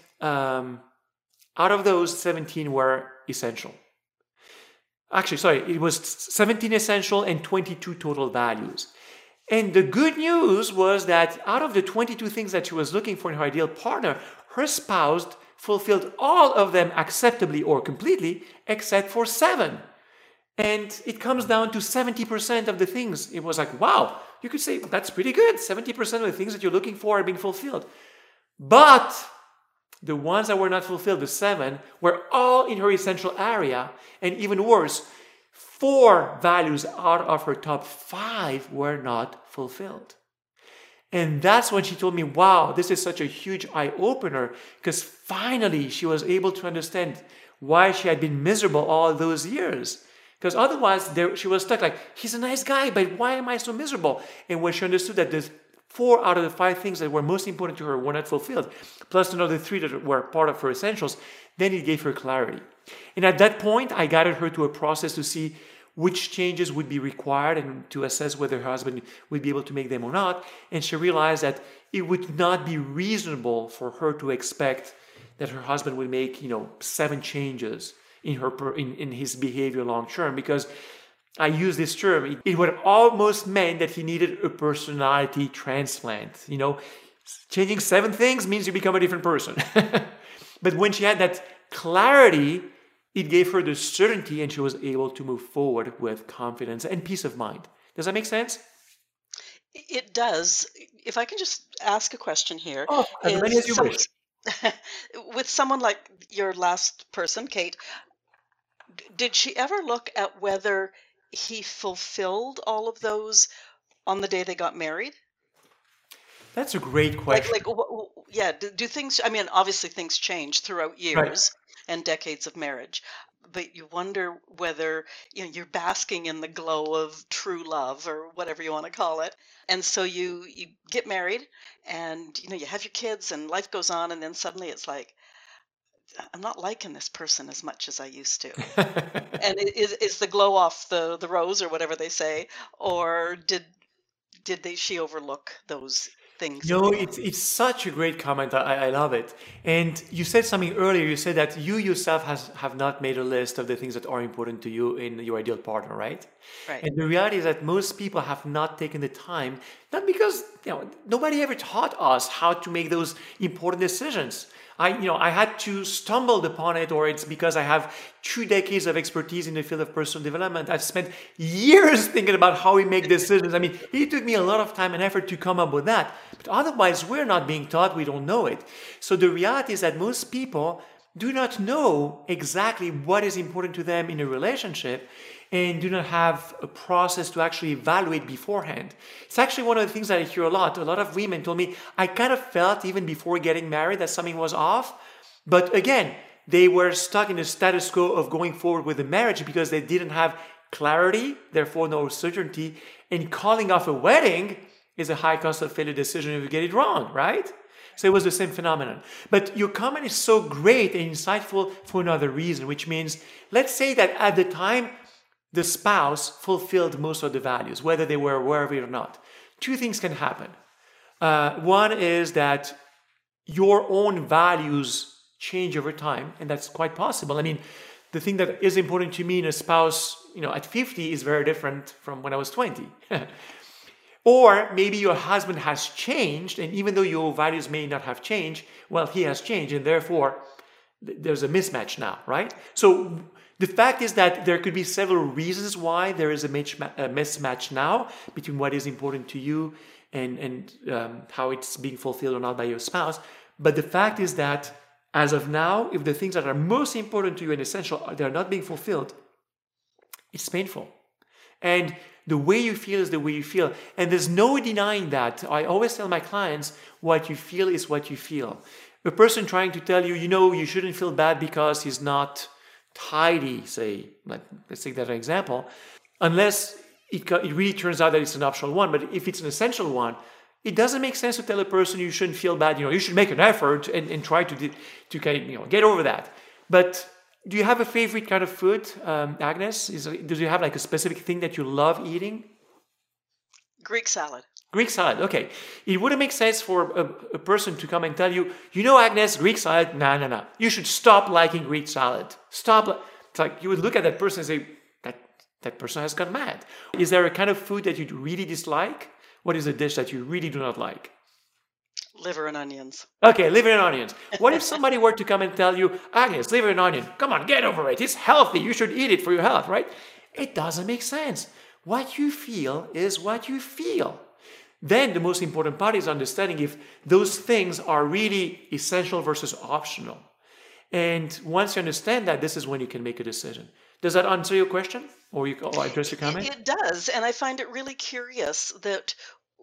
B: out of those, 17 were essential. Actually, sorry, it was 17 essential and 22 total values. And the good news was that out of the 22 things that she was looking for in her ideal partner, her spouse fulfilled all of them acceptably or completely, except for 7. And it comes down to 70% of the things. It was like, wow, you could say that's pretty good. 70% of the things that you're looking for are being fulfilled. But the ones that were not fulfilled, the 7, were all in her essential area. And even worse, 4 values out of her top 5 were not fulfilled. And that's when she told me, wow, this is such a huge eye-opener, because finally she was able to understand why she had been miserable all those years. Because otherwise she was stuck like, he's a nice guy, but why am I so miserable? And when she understood that the 4 out of the 5 things that were most important to her were not fulfilled, plus another 3 that were part of her essentials, then it gave her clarity. And at that point, I guided her to a process to see which changes would be required and to assess whether her husband would be able to make them or not. And she realized that it would not be reasonable for her to expect that her husband would make, 7 changes in his behavior long term, because I use this term, it would almost mean that he needed a personality transplant. Changing 7 things means you become a different person. But when she had that clarity, it gave her the certainty, and she was able to move forward with confidence and peace of mind. Does that make sense?
A: It does. If I can just ask a question here.
B: Oh, as many as you wish.
A: With someone like your last person, Kate, did she ever look at whether he fulfilled all of those on the day they got married?
B: That's a great question.
A: Yeah, do things, I mean, obviously things change throughout years and decades of marriage, but you wonder whether, you're basking in the glow of true love or whatever you want to call it. And so you get married and, you have your kids and life goes on, and then suddenly it's like, I'm not liking this person as much as I used to. And is the glow off the rose or whatever they say, or did she overlook those things?
B: It's such a great comment. I love it. And you said something earlier. You said that you yourself have not made a list of the things that are important to you in your ideal partner, right?
A: Right.
B: And the reality is that most people have not taken the time, not because nobody ever taught us how to make those important decisions. I had to stumble upon it, or it's because I have 2 decades of expertise in the field of personal development. I've spent years thinking about how we make decisions. I mean, it took me a lot of time and effort to come up with that. But otherwise, we're not being taught, we don't know it. So the reality is that most people do not know exactly what is important to them in a relationship, and do not have a process to actually evaluate beforehand. It's actually one of the things that I hear a lot. A lot of women told me, I kind of felt even before getting married that something was off. But again, they were stuck in the status quo of going forward with the marriage because they didn't have clarity, therefore no certainty. And calling off a wedding is a high cost of failure decision if you get it wrong, right? So it was the same phenomenon. But your comment is so great and insightful for another reason, which means, let's say that at the time, the spouse fulfilled most of the values, whether they were aware of it or not. 2 things can happen. One is that your own values change over time, and that's quite possible. I mean, the thing that is important to me in a spouse, at 50 is very different from when I was 20. Or maybe your husband has changed, and even though your values may not have changed, well, he has changed, and therefore there's a mismatch now, right? So the fact is that there could be several reasons why there is a mismatch now between what is important to you and how it's being fulfilled or not by your spouse. But the fact is that as of now, if the things that are most important to you and essential, they're not being fulfilled, it's painful. And the way you feel is the way you feel. And there's no denying that. I always tell my clients, what you feel is what you feel. A person trying to tell you, you shouldn't feel bad because he's not tidy, say, let's take that example, unless it really turns out that it's an optional one. But if it's an essential one, it doesn't make sense to tell a person you shouldn't feel bad. You should make an effort and try to get over that. But do you have a favorite kind of food, Agnes? Do you have like a specific thing that you love eating?
A: Greek salad.
B: Greek salad, okay. It wouldn't make sense for a person to come and tell you, Agnes, Greek salad, no. You should stop liking Greek salad. Stop. It's like you would look at that person and say, that person has gone mad. Is there a kind of food that you really dislike? What is a dish that you really do not like?
A: Liver and onions.
B: Okay, liver and onions. What if somebody were to come and tell you, Agnes, liver and onion, come on, get over it. It's healthy. You should eat it for your health, right? It doesn't make sense. What you feel is what you feel. Then the most important part is understanding if those things are really essential versus optional. And once you understand that, this is when you can make a decision. Does that answer your question? Or address your comment?
A: It does, and I find it really curious that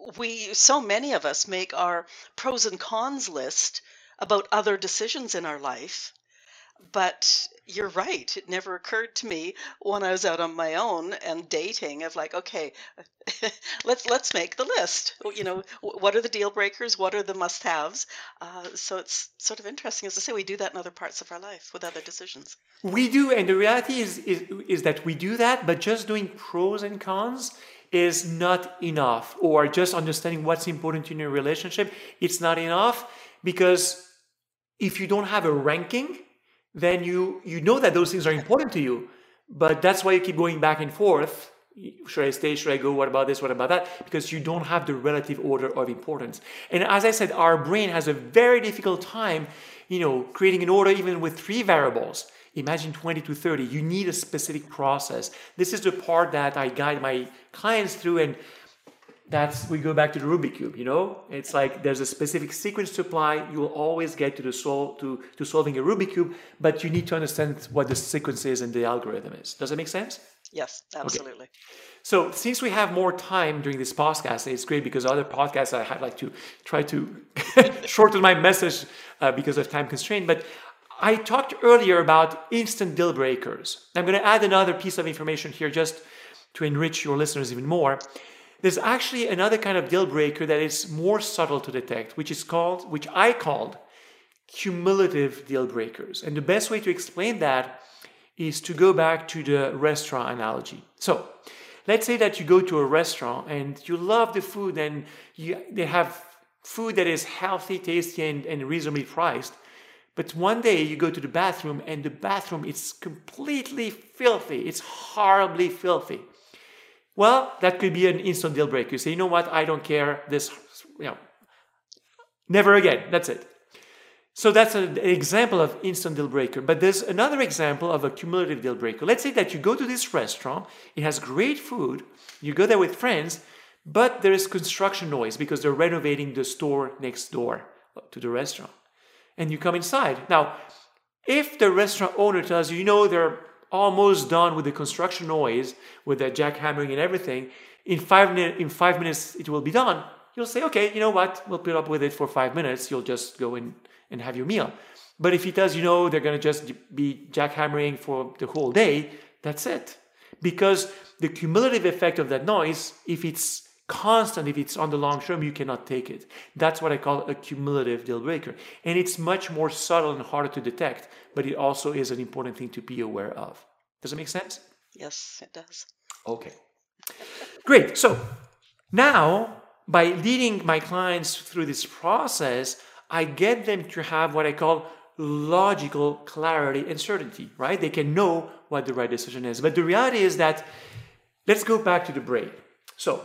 A: so many of us make our pros and cons list about other decisions in our life. But you're right. It never occurred to me when I was out on my own and dating of like, okay, let's make the list. What are the deal breakers? What are the must-haves? So it's sort of interesting, as I say, we do that in other parts of our life with other decisions.
B: We do, and the reality is that we do that, but just doing pros and cons is not enough, or just understanding what's important in your relationship, it's not enough, because if you don't have a ranking, then you know that those things are important to you, but that's why you keep going back and forth. Should I stay? Should I go? What about this? What about that? Because you don't have the relative order of importance. And as I said, our brain has a very difficult time, creating an order even with 3 variables. Imagine 20 to 30. You need a specific process. This is the part that I guide my clients through, and we go back to the Rubik's Cube, It's like there's a specific sequence to apply. You will always get to solving a Rubik's Cube, but you need to understand what the sequence is and the algorithm is. Does that make sense?
A: Yes, absolutely.
B: Okay. So since we have more time during this podcast, it's great because other podcasts I had to try to shorten my message because of time constraint. But I talked earlier about instant deal breakers. I'm going to add another piece of information here just to enrich your listeners even more. There's actually another kind of deal breaker that is more subtle to detect, which I called cumulative deal breakers. And the best way to explain that is to go back to the restaurant analogy. So let's say that you go to a restaurant and you love the food, and they have food that is healthy, tasty, and reasonably priced. But one day you go to the bathroom and the bathroom is completely filthy. It's horribly filthy. Well, that could be an instant deal breaker. You say, you know what, I don't care. This, never again. That's it. So that's an example of instant deal breaker. But there's another example of a cumulative deal breaker. Let's say that you go to this restaurant. It has great food. You go there with friends, but there is construction noise because they're renovating the store next door to the restaurant. And you come inside. Now, if the restaurant owner tells you, they're almost done with the construction noise, with the jackhammering and everything, in 5 minutes it will be done, you'll say, okay, you know what, we'll put up with it for 5 minutes, you'll just go in and have your meal. But if he tells they're going to just be jackhammering for the whole day, that's it. Because the cumulative effect of that noise, if it's constant, if it's on the long term, you cannot take it. That's what I call a cumulative deal breaker. And it's much more subtle and harder to detect, but it also is an important thing to be aware of. Does it make sense?
A: Yes, it does.
B: Okay. Great. So now, by leading my clients through this process, I get them to have what I call logical clarity and certainty, right? They can know what the right decision is. But the reality is that, let's go back to the brain. So,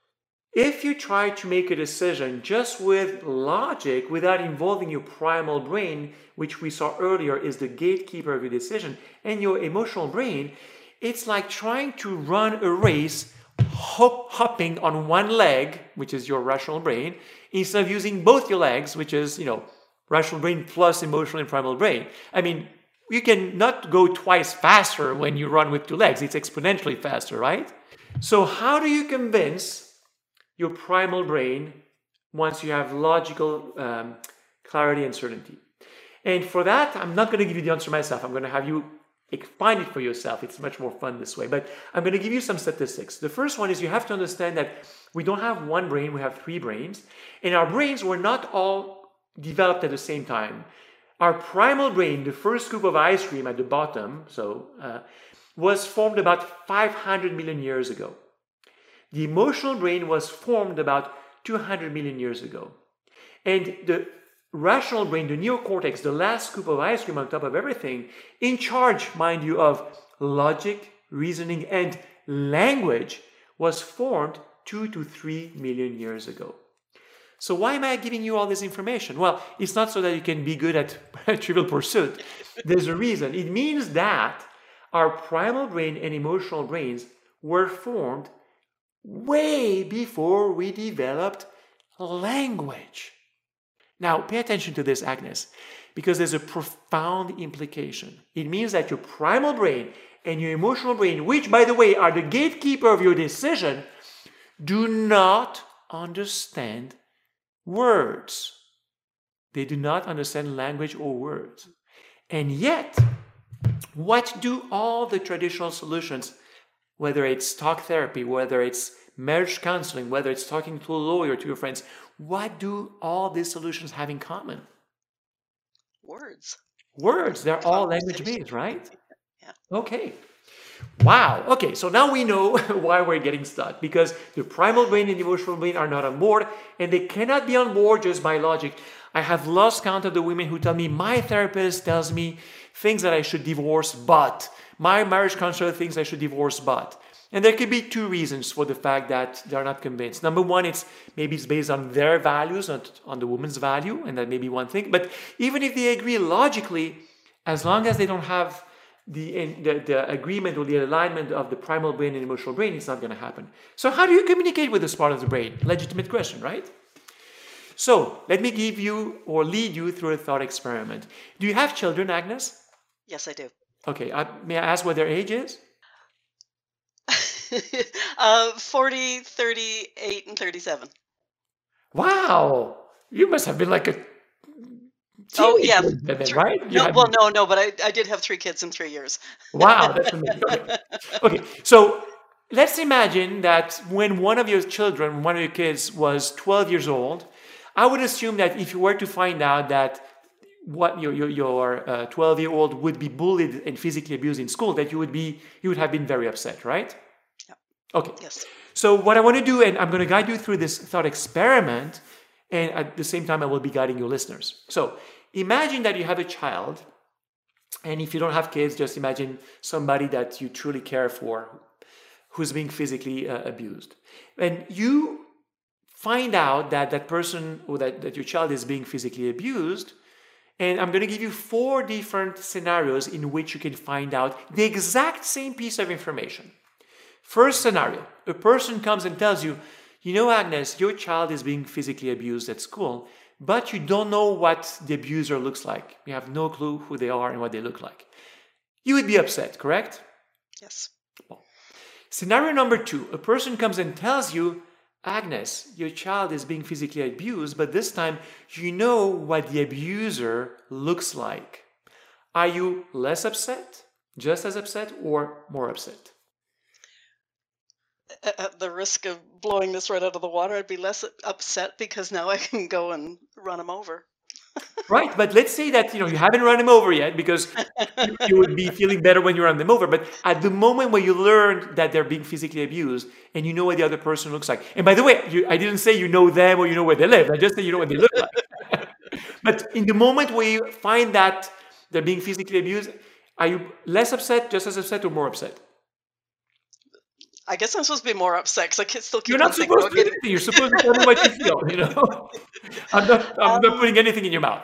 B: if you try to make a decision just with logic without involving your primal brain, which we saw earlier is the gatekeeper of your decision, and your emotional brain, it's like trying to run a race hopping on one leg, which is your rational brain, instead of using both your legs, which is, rational brain plus emotional and primal brain. I mean, you can not go twice faster when you run with 2 legs. It's exponentially faster, right? So how do you convince your primal brain once you have logical clarity and certainty? And for that, I'm not going to give you the answer myself. I'm going to have you find it for yourself. It's much more fun this way. But I'm going to give you some statistics. The first one is you have to understand that we don't have one brain, we have 3 brains. And our brains were not all developed at the same time. Our primal brain, the first scoop of ice cream at the bottom, was formed about 500 million years ago. The emotional brain was formed about 200 million years ago. And the rational brain, the neocortex, the last scoop of ice cream on top of everything, in charge, mind you, of logic, reasoning, and language, was formed 2 to 3 million years ago. So why am I giving you all this information? Well, it's not so that you can be good at Trivial Pursuit. There's a reason. It means that our primal brain and emotional brains were formed way before we developed language. Now, pay attention to this, Agnes, because there's a profound implication. It means that your primal brain and your emotional brain, which, by the way, are the gatekeeper of your decision, do not understand words. They do not understand language or words. And yet, what do all the traditional solutions, whether it's talk therapy, whether it's marriage counseling, whether it's talking to a lawyer, to your friends, what do all these solutions have in common?
A: Words.
B: Words. They're all language-based, right?
A: Yeah.
B: Okay. Wow. Okay, so now we know why we're getting stuck, because the primal brain and the emotional brain are not on board, and they cannot be on board just by logic. I have lost count of the women who tell me, my therapist tells me things that I should divorce, but my marriage counselor thinks I should divorce, but. And there could be two reasons for the fact that they're not convinced. Number one, maybe it's based on their values, not on the woman's value, and that may be one thing. But even if they agree logically, as long as they don't have the agreement or the alignment of the primal brain and emotional brain, it's not going to happen. So how do you communicate with this part of the brain? Legitimate question, right? So let me give you or lead you through a thought experiment. Do you have children, Agnes?
A: Yes, I do.
B: Okay. May I ask what their age is?
A: 40, 38, and 37.
B: Wow. You must have been like a
A: Oh, yeah.
B: teenager, right?
A: No, but I did have 3 kids in 3 years.
B: Wow, that's amazing. Okay, so let's imagine that when one of your kids was 12 years old, I would assume that if you were to find out that what your 12-year-old would be bullied and physically abused in school, that you would have been very upset, right?
A: Yeah.
B: Okay.
A: Yes.
B: So what I want to do, and I'm going to guide you through this thought experiment, and at the same time I will be guiding your listeners. So imagine that you have a child, and if you don't have kids, just imagine somebody that you truly care for who's being physically abused. And you find out that that person or that your child is being physically abused, and I'm going to give you 4 different scenarios in which you can find out the exact same piece of information. First scenario, a person comes and tells you, you know, Agnes, your child is being physically abused at school, but you don't know what the abuser looks like. You have no clue who they are and what they look like. You would be upset, correct?
A: Yes.
B: Well, scenario number 2, a person comes and tells you, Agnes, your child is being physically abused, but this time you know what the abuser looks like. Are you less upset, just as upset, or more upset?
A: At the risk of blowing this right out of the water, I'd be less upset because now I can go and run him over.
B: Right, but let's say that you haven't run him over yet, because you would be feeling better when you run them over. But at the moment where you learn that they're being physically abused and you know what the other person looks like, and by the way, I didn't say you know them or you know where they live. I just said you know what they look like. But in the moment where you find that they're being physically abused, are you less upset, just as upset, or more upset?
A: I guess I'm supposed to be more upset because I can still keep.
B: You're not supposed to do anything. You're supposed to tell me what you feel. I'm not putting anything in your mouth.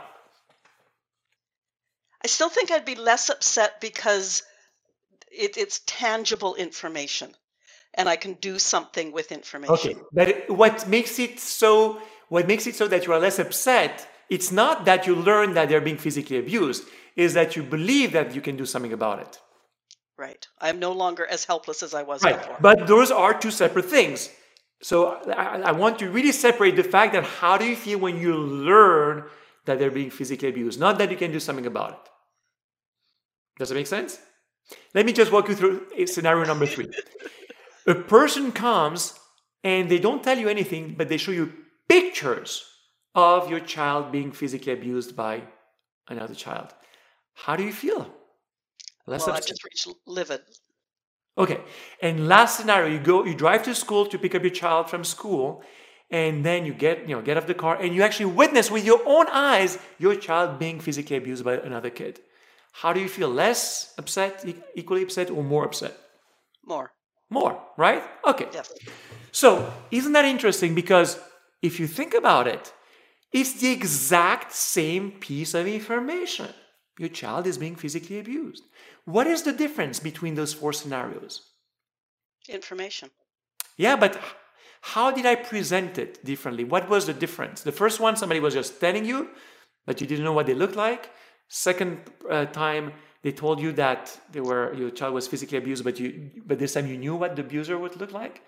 A: I still think I'd be less upset because it's tangible information, and I can do something with information.
B: Okay, but what makes it so that you are less upset? It's not that you learn that they're being physically abused. Is that you believe that you can do something about it.
A: Right. I'm no longer as helpless as I was before.
B: But those are 2 separate things. So I want to really separate the fact that how do you feel when you learn that they're being physically abused, not that you can do something about it. Does it make sense? Let me just walk you through scenario number 3. A person comes and they don't tell you anything, but they show you pictures of your child being physically abused by another child. How do you feel?
A: I just reached livid.
B: Okay, and last scenario, you drive to school to pick up your child from school, and then you get off the car and you actually witness with your own eyes your child being physically abused by another kid. How do you feel? Less upset, equally upset, or more upset?
A: More.
B: more, right? Okay.
A: Yes.
B: So isn't that interesting? Because if you think about it, it's the exact same piece of information. Your child is being physically abused. What is the difference between those four scenarios?
A: Information.
B: Yeah, but how did I present it differently? What was the difference? The first one, somebody was just telling you, but you didn't know what they looked like. Second time, they told you that your child was physically abused, but this time you knew what the abuser would look like.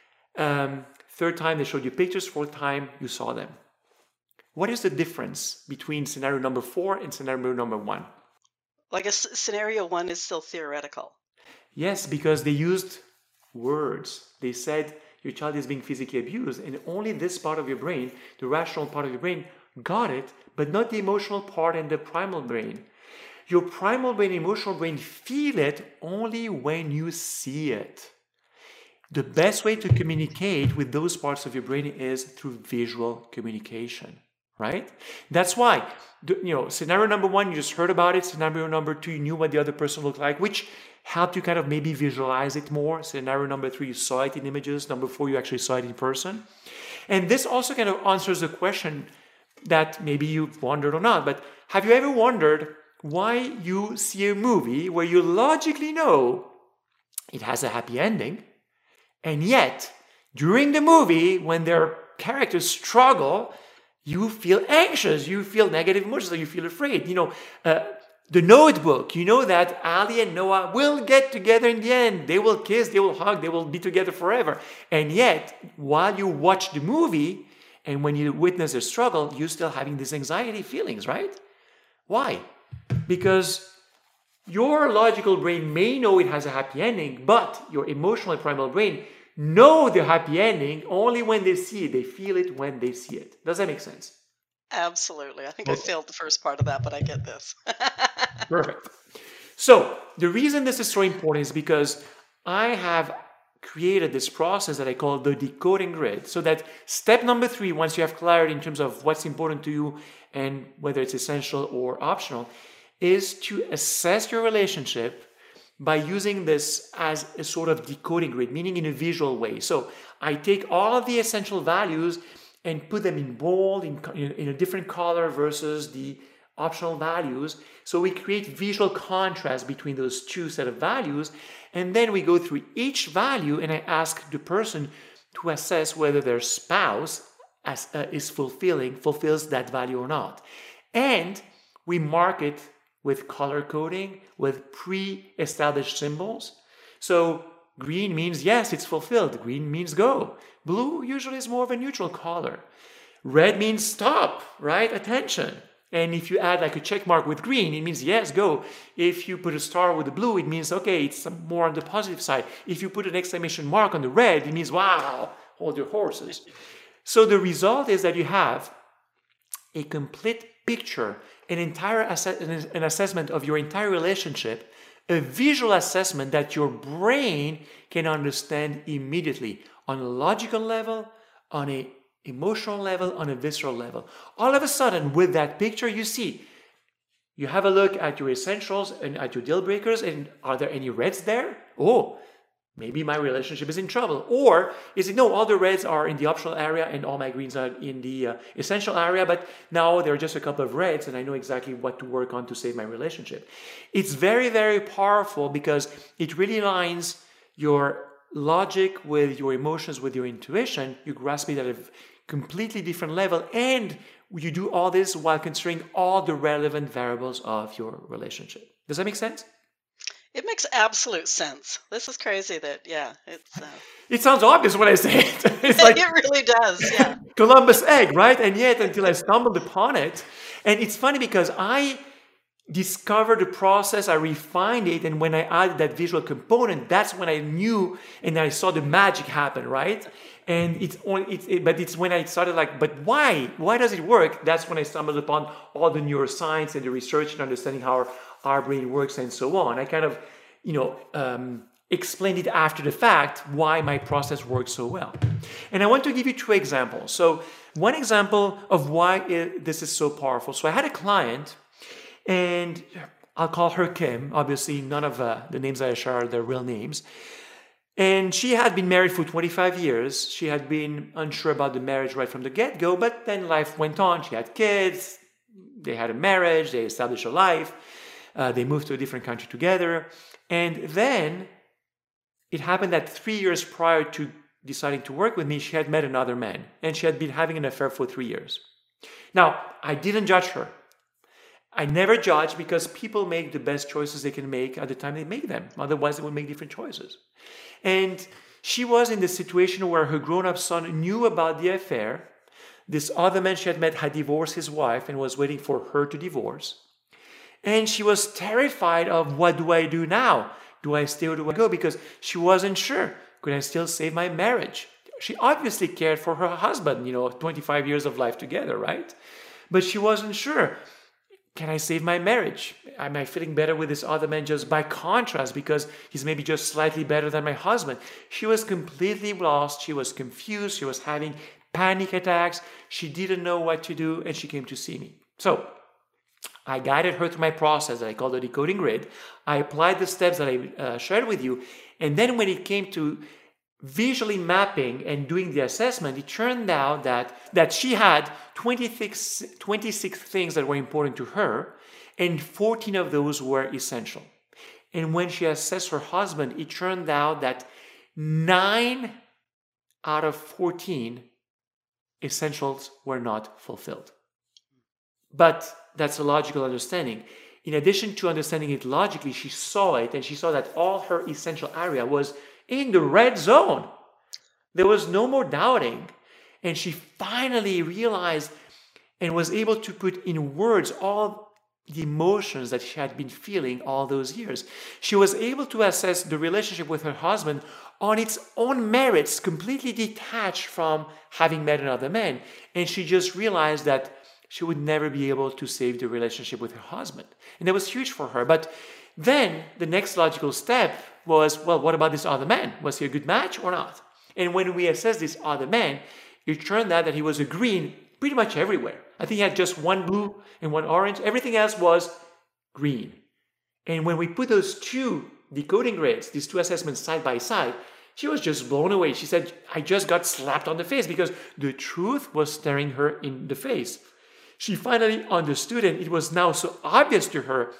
B: Third time, they showed you pictures. Fourth time, you saw them. What is the difference between scenario number 4 and scenario number 1?
A: Like scenario 1 is still theoretical.
B: Yes, because they used words. They said your child is being physically abused, and only this part of your brain, the rational part of your brain, got it, but not the emotional part and the primal brain. Your primal brain, emotional brain feel it only when you see it. The best way to communicate with those parts of your brain is through visual communication, right? That's why, scenario number 1, you just heard about it. Scenario number 2, you knew what the other person looked like, which helped you kind of maybe visualize it more. Scenario number 3, you saw it in images. Number 4, you actually saw it in person. And this also kind of answers the question that maybe you've wondered or not, but have you ever wondered why you see a movie where you logically know it has a happy ending, and yet during the movie, when their characters struggle, you feel anxious, you feel negative emotions, or you feel afraid? The Notebook, you know that Ali and Noah will get together in the end. They will kiss, they will hug, they will be together forever. And yet, while you watch the movie, and when you witness their struggle, you're still having these anxiety feelings, right? Why? Because your logical brain may know it has a happy ending, but your emotional and primal brain know the happy ending only when they see it. They feel it when they see it. Does that make sense?
A: Absolutely. I think I failed the first part of that, but I get this.
B: Perfect. So the reason this is so important is because I have created this process that I call the decoding grid. So that step number 3, once you have clarity in terms of what's important to you and whether it's essential or optional, is to assess your relationship by using this as a sort of decoding grid, meaning in a visual way. So I take all of the essential values and put them in bold, in a different color versus the optional values. So we create visual contrast between those two set of values. And then we go through each value and I ask the person to assess whether their spouse fulfills that value or not. And we mark it with color coding, with pre-established symbols. So green means yes, it's fulfilled. Green means go. Blue usually is more of a neutral color. Red means stop, right? Attention. And if you add like a check mark with green, it means yes, go. If you put a star with the blue, it means okay, it's more on the positive side. If you put an exclamation mark on the red, it means wow, hold your horses. So the result is that you have a complete picture, an assessment of your entire relationship, a visual assessment that your brain can understand immediately on a logical level, on an emotional level, on a visceral level. All of a sudden, with that picture, you have a look at your essentials and at your deal breakers, and are there any reds there? Oh, maybe my relationship is in trouble. Or is it, no, all the reds are in the optional area and all my greens are in the essential area, but now there are just a couple of reds and I know exactly what to work on to save my relationship. It's very, very powerful because it really aligns your logic with your emotions, with your intuition. You grasp it at a completely different level, and you do all this while considering all the relevant variables of your relationship. Does that make sense?
A: It makes absolute sense. This is crazy that, yeah, it's...
B: It sounds obvious when I say it. It's like
A: it really does, yeah.
B: Columbus egg, right? And yet, until I stumbled upon it, and it's funny because I discovered the process, I refined it, and when I added that visual component, that's when I knew and I saw the magic happen, right? And it's when I started like, but why? Why does it work? That's when I stumbled upon all the neuroscience and the research and understanding how our brain works and so on. I kind of, explained it after the fact why my process works so well. And I want to give you 2 examples. So one example of why this is so powerful. So I had a client, and I'll call her Kim. Obviously, none of the names I share are their real names. And she had been married for 25 years. She had been unsure about the marriage right from the get-go, but then life went on. She had kids. They had a marriage. They established a life. They moved to a different country together. And then it happened that 3 years prior to deciding to work with me, she had met another man. And she had been having an affair for 3 years. Now, I didn't judge her. I never judge because people make the best choices they can make at the time they make them. Otherwise, they would make different choices. And she was in the situation where her grown-up son knew about the affair. This other man she had met had divorced his wife and was waiting for her to divorce. And she was terrified of, what do I do now? Do I stay or do I go? Because she wasn't sure. Could I still save my marriage? She obviously cared for her husband, 25 years of life together, right? But she wasn't sure. Can I save my marriage? Am I feeling better with this other man just by contrast because he's maybe just slightly better than my husband? She was completely lost. She was confused. She was having panic attacks. She didn't know what to do, and she came to see me. So I guided her through my process that I call the decoding grid. I applied the steps that I shared with you. And then when it came to visually mapping and doing the assessment, it turned out that she had 26 things that were important to her, and 14 of those were essential. And when she assessed her husband, it turned out that 9 out of 14 essentials were not fulfilled. But that's a logical understanding. In addition to understanding it logically, she saw it, and she saw that all her essential area was in the red zone. There was no more doubting. And she finally realized and was able to put in words all the emotions that she had been feeling all those years. She was able to assess the relationship with her husband on its own merits, completely detached from having met another man. And she just realized that she would never be able to save the relationship with her husband. And that was huge for her. But then the next logical step was, well, what about this other man? Was he a good match or not? And when we assessed this other man, it turned out that he was a green pretty much everywhere. I think he had just one blue and one orange. Everything else was green. And when we put those two decoding grids, these two assessments side by side, she was just blown away. She said, I just got slapped on the face because the truth was staring her in the face. She finally understood, and it was now so obvious to her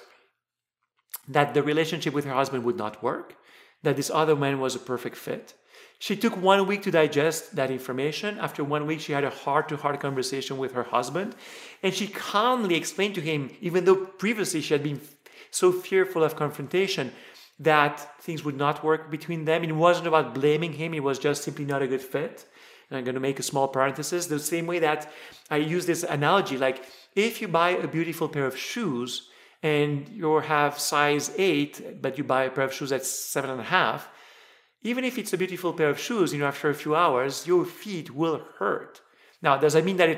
B: that the relationship with her husband would not work, that this other man was a perfect fit. She took 1 week to digest that information. After 1 week, she had a heart-to-heart conversation with her husband, and she calmly explained to him, even though previously she had been so fearful of confrontation, that things would not work between them. It wasn't about blaming him. It was just simply not a good fit. And I'm going to make a small parenthesis. The same way that I use this analogy, like if you buy a beautiful pair of shoes and you have size 8, but you buy a pair of shoes that's 7.5, even if it's a beautiful pair of shoes, after a few hours, your feet will hurt. Now, does that mean that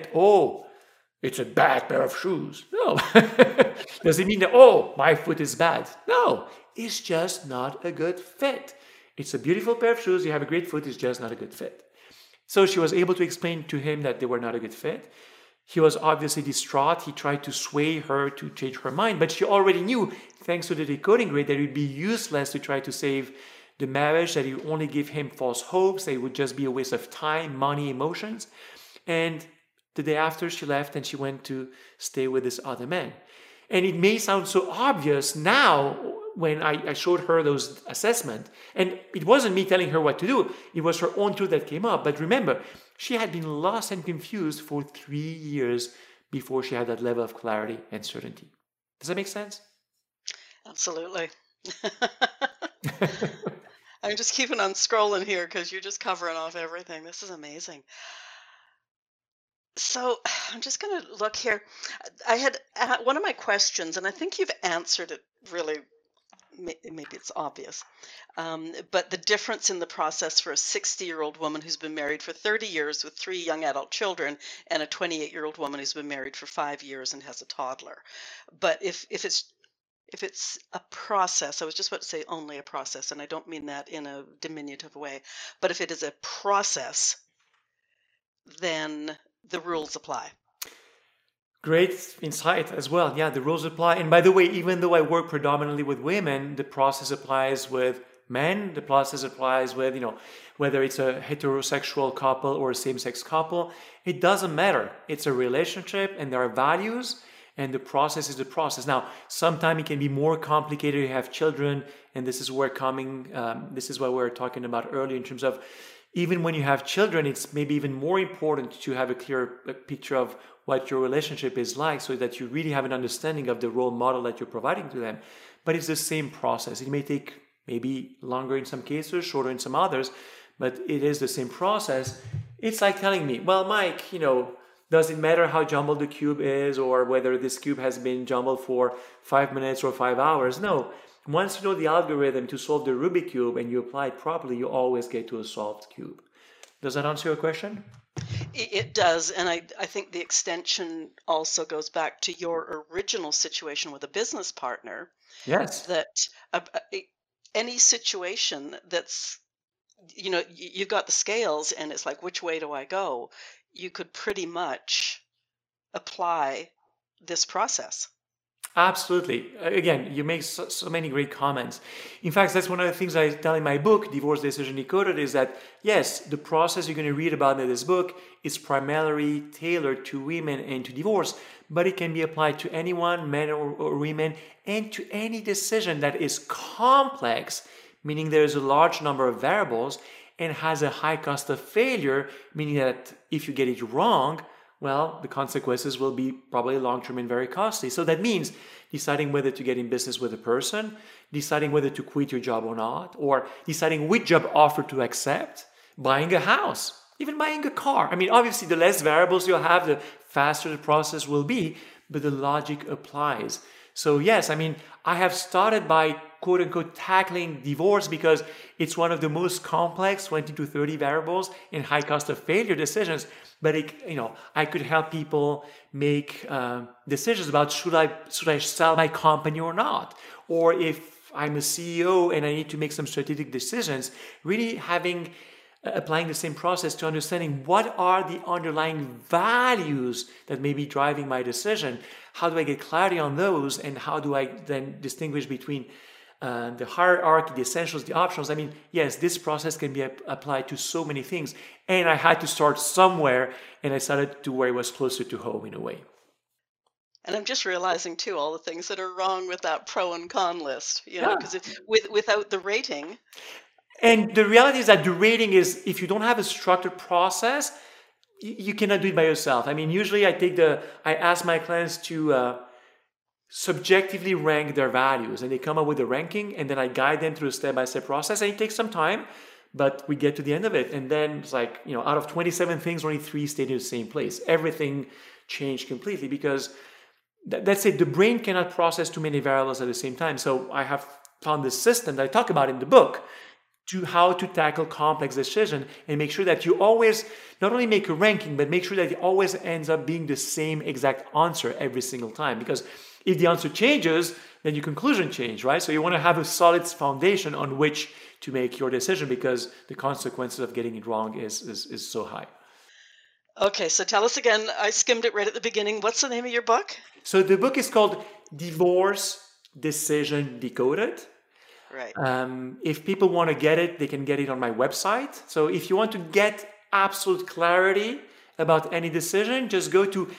B: it's a bad pair of shoes? No. Does it mean that, my foot is bad? No. It's just not a good fit. It's a beautiful pair of shoes. You have a great foot. It's just not a good fit. So she was able to explain to him that they were not a good fit. He was obviously distraught. He tried to sway her to change her mind, but she already knew, thanks to the decoding grid, that it would be useless to try to save the marriage, that it would only give him false hopes, that it would just be a waste of time, money, emotions. And the day after, she left and she went to stay with this other man. And it may sound so obvious now when I showed her those assessments, and it wasn't me telling her what to do, it was her own truth that came up. But remember, she had been lost and confused for 3 years before she had that level of clarity and certainty. Does that make sense?
A: Absolutely. I'm just keeping on scrolling here because you're just covering off everything. This is amazing. So I'm just going to look here. I had one of my questions, and I think you've answered it really. Maybe it's obvious, but the difference in the process for a 60-year-old woman who's been married for 30 years with 3 young adult children and a 28-year-old woman who's been married for 5 years and has a toddler. But if it's a process, I was just about to say only a process, and I don't mean that in a diminutive way, but if it is a process, then the rules apply.
B: Great insight as well. Yeah, the rules apply. And by the way, even though I work predominantly with women, the process applies with men. The process applies with, whether it's a heterosexual couple or a same-sex couple. It doesn't matter. It's a relationship and there are values, and the process is the process. Now, sometimes it can be more complicated. You have children, and this is this is what we were talking about earlier in terms of even when you have children, it's maybe even more important to have a clear picture of what your relationship is like so that you really have an understanding of the role model that you're providing to them. But it's the same process. It may take maybe longer in some cases, shorter in some others, but it is the same process. It's like telling me, well, Mike, does it matter how jumbled the cube is or whether this cube has been jumbled for 5 minutes or 5 hours? No. Once you know the algorithm to solve the Rubik cube and you apply it properly, you always get to a solved cube. Does that answer your question?
A: It does, and I think the extension also goes back to your original situation with a business partner,
B: Yes.
A: that any situation that's, you've got the scales and it's like, which way do I go? You could pretty much apply this process.
B: Absolutely. Again, you make so many great comments. In fact, that's one of the things I tell in my book, Divorce Decision Decoded, is that yes, the process you're going to read about in this book is primarily tailored to women and to divorce, but it can be applied to anyone, men or women, and to any decision that is complex, meaning there's a large number of variables, and has a high cost of failure, meaning that if you get it wrong, well, the consequences will be probably long-term and very costly. So that means deciding whether to get in business with a person, deciding whether to quit your job or not, or deciding which job offer to accept, buying a house, even buying a car. I mean, obviously, the less variables you'll have, the faster the process will be, but the logic applies. So yes, I mean, I have started by quote unquote tackling divorce because it's one of the most complex 20 to 30 variables and high cost of failure decisions. But I could help people make decisions about should I sell my company or not, or if I'm a CEO and I need to make some strategic decisions, really applying the same process to understanding what are the underlying values that may be driving my decision. How do I get clarity on those, and how do I then distinguish between the hierarchy, the essentials, the optionals? I mean, yes, this process can be applied to so many things. And I had to start somewhere, and I started to where it was closer to home in a way.
A: And I'm just realizing too all the things that are wrong with that pro and con list,
B: Yeah.
A: because without the rating.
B: And the reality is that the rating is, if you don't have a structured process, you cannot do it by yourself. I mean, usually I ask my clients to subjectively rank their values, and they come up with a ranking, and then I guide them through a step-by-step process, and it takes some time, but we get to the end of it. And then it's like, out of 27 things, only 3 stayed in the same place. Everything changed completely because that's it. The brain cannot process too many variables at the same time. So I have found this system that I talk about in the book to how to tackle complex decision and make sure that you always not only make a ranking, but make sure that it always ends up being the same exact answer every single time. Because if the answer changes, then your conclusion changes, right? So you want to have a solid foundation on which to make your decision because the consequences of getting it wrong is so high.
A: Okay, so tell us again. I skimmed it right at the beginning. What's the name of your book?
B: So the book is called Divorce Decision Decoded.
A: Right.
B: If people want to get it, they can get it on my website. So if you want to get absolute clarity about any decision, just go to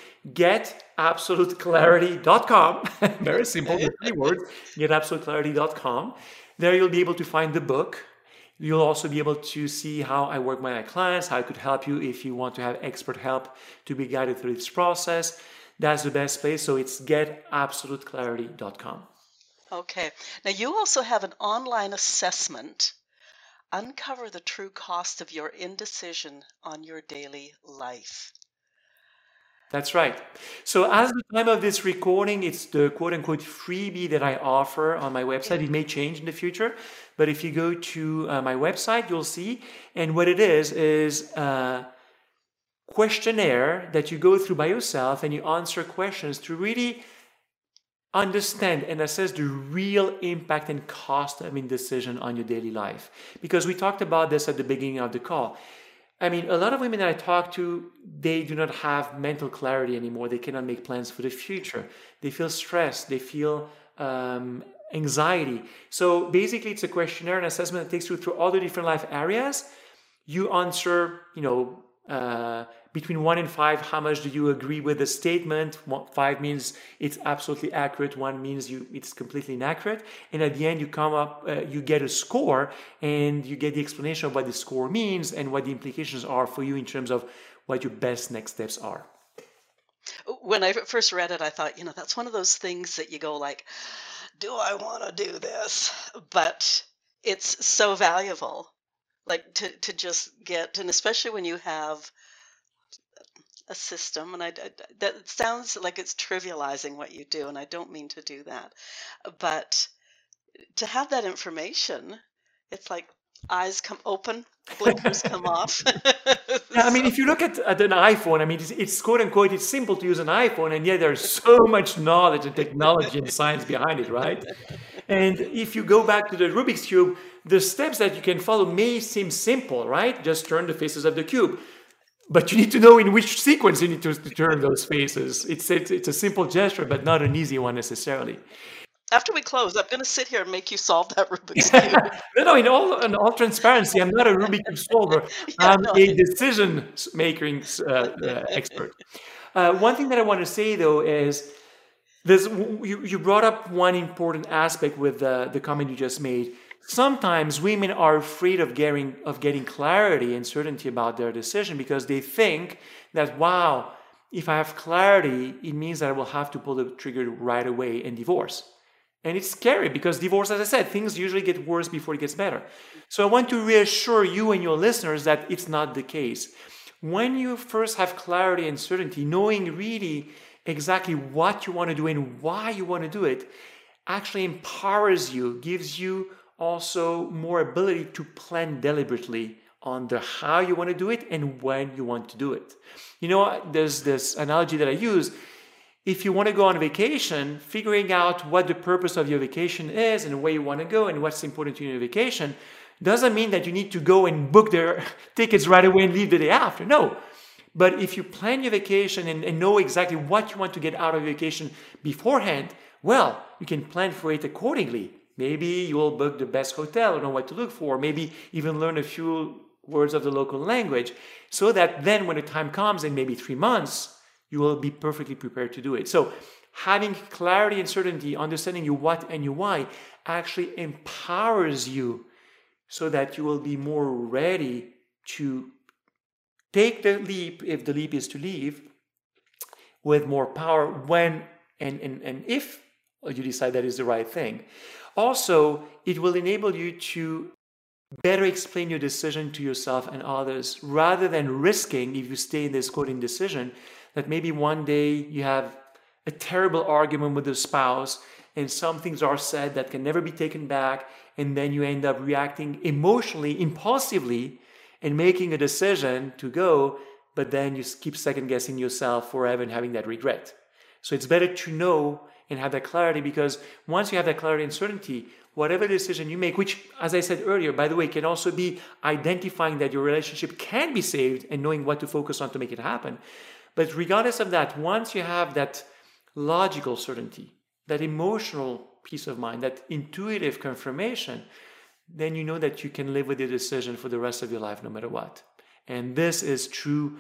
B: getabsoluteclarity.com. Very simple, 3 words, getabsoluteclarity.com. There you'll be able to find the book. You'll also be able to see how I work with my clients, how I could help you if you want to have expert help to be guided through this process. That's the best place. So it's getabsoluteclarity.com.
A: Okay. Now you also have an online assessment. Uncover the true cost of your indecision on your daily life.
B: That's right. So as the time of this recording, it's the quote-unquote freebie that I offer on my website. It may change in the future, but if you go to my website, you'll see. And what it is a questionnaire that you go through by yourself, and you answer questions to really understand and assess the real impact and cost of indecision on your daily life. Because we talked about this at the beginning of the call. I mean, a lot of women that I talk to, they do not have mental clarity anymore. They cannot make plans for the future. They feel stressed. They feel anxiety. So basically, it's a questionnaire and assessment that takes you through all the different life areas. You answer, between 1 and 5, how much do you agree with the statement? 5 means it's absolutely accurate. 1 means it's completely inaccurate. And at the end, you get a score, and you get the explanation of what the score means and what the implications are for you in terms of what your best next steps are.
A: When I first read it, I thought, that's one of those things that you go like, do I want to do this? But it's so valuable, like to just get, and especially when you have a system, and that sounds like it's trivializing what you do, and I don't mean to do that, but to have that information, it's like eyes come open, blinkers come off.
B: Yeah, I mean, if you look at an iPhone, I mean, it's quote unquote, it's simple to use an iPhone, and yet there's so much knowledge and technology and science behind it, right? And if you go back to the Rubik's Cube, the steps that you can follow may seem simple, right? Just turn the faces of the cube. But you need to know in which sequence you need to turn those faces. It's a simple gesture, but not an easy one necessarily.
A: After we close, I'm going to sit here and make you solve that Rubik's Cube.
B: No, in all transparency, I'm not a Rubik's Cube solver. I'm a decision-making expert. One thing that I want to say, though, is you brought up one important aspect with the comment you just made. Sometimes women are afraid of getting clarity and certainty about their decision because they think that, wow, if I have clarity, it means that I will have to pull the trigger right away and divorce. And it's scary because divorce, as I said, things usually get worse before it gets better. So I want to reassure you and your listeners that it's not the case. When you first have clarity and certainty, knowing really exactly what you want to do and why you want to do it, actually empowers you, gives you also more ability to plan deliberately on the how you want to do it and when you want to do it. There's this analogy that I use. If you want to go on vacation, figuring out what the purpose of your vacation is and where you want to go and what's important to you in your vacation doesn't mean that you need to go and book their tickets right away and leave the day after. No. But if you plan your vacation and know exactly what you want to get out of your vacation beforehand, well, you can plan for it accordingly. Maybe you will book the best hotel or know what to look for. Maybe even learn a few words of the local language so that then when the time comes in maybe 3 months, you will be perfectly prepared to do it. So having clarity and certainty, understanding your what and your why actually empowers you so that you will be more ready to take the leap, if the leap is to leave, with more power when and if you decide that is the right thing. Also, it will enable you to better explain your decision to yourself and others rather than risking, if you stay in this quote indecision, that maybe one day you have a terrible argument with the spouse and some things are said that can never be taken back, and then you end up reacting emotionally, impulsively, and making a decision to go, but then you keep second guessing yourself forever and having that regret. So it's better to know and have that clarity, because once you have that clarity and certainty, whatever decision you make, which, as I said earlier, by the way, can also be identifying that your relationship can be saved and knowing what to focus on to make it happen. But regardless of that, once you have that logical certainty, that emotional peace of mind, that intuitive confirmation, then you know that you can live with your decision for the rest of your life no matter what. And this is true,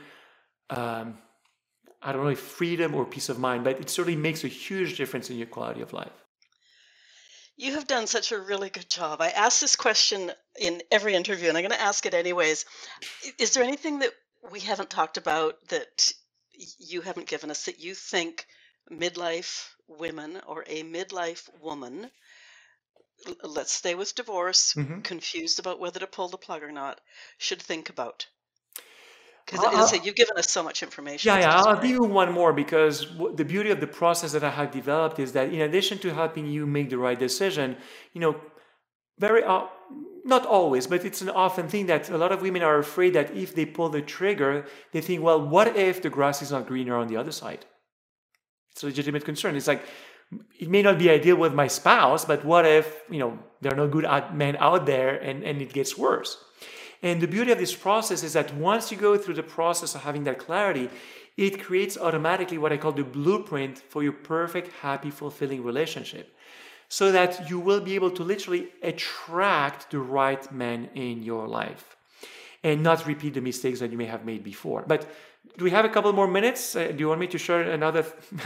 B: I don't know if freedom or peace of mind, but it certainly makes a huge difference in your quality of life.
A: You have done such a really good job. I ask this question in every interview, and I'm going to ask it anyways. Is there anything that we haven't talked about that you haven't given us that you think midlife women or a midlife woman, let's stay with divorce, confused about whether to pull the plug or not, should think about? Because as I say, you've given us so much information.
B: I'll give you one more, because the beauty of the process that I have developed is that in addition to helping you make the right decision, very not always, but it's an often thing that a lot of women are afraid that if they pull the trigger, they think, well, what if the grass is not greener on the other side? It's a legitimate concern. It's like, it may not be ideal with my spouse, but what if, there are no good men out there and it gets worse? And the beauty of this process is that once you go through the process of having that clarity, it creates automatically what I call the blueprint for your perfect, happy, fulfilling relationship. so that you will be able to literally attract the right man in your life and not repeat the mistakes that you may have made before. But do we have a couple more minutes? Do you want me to share another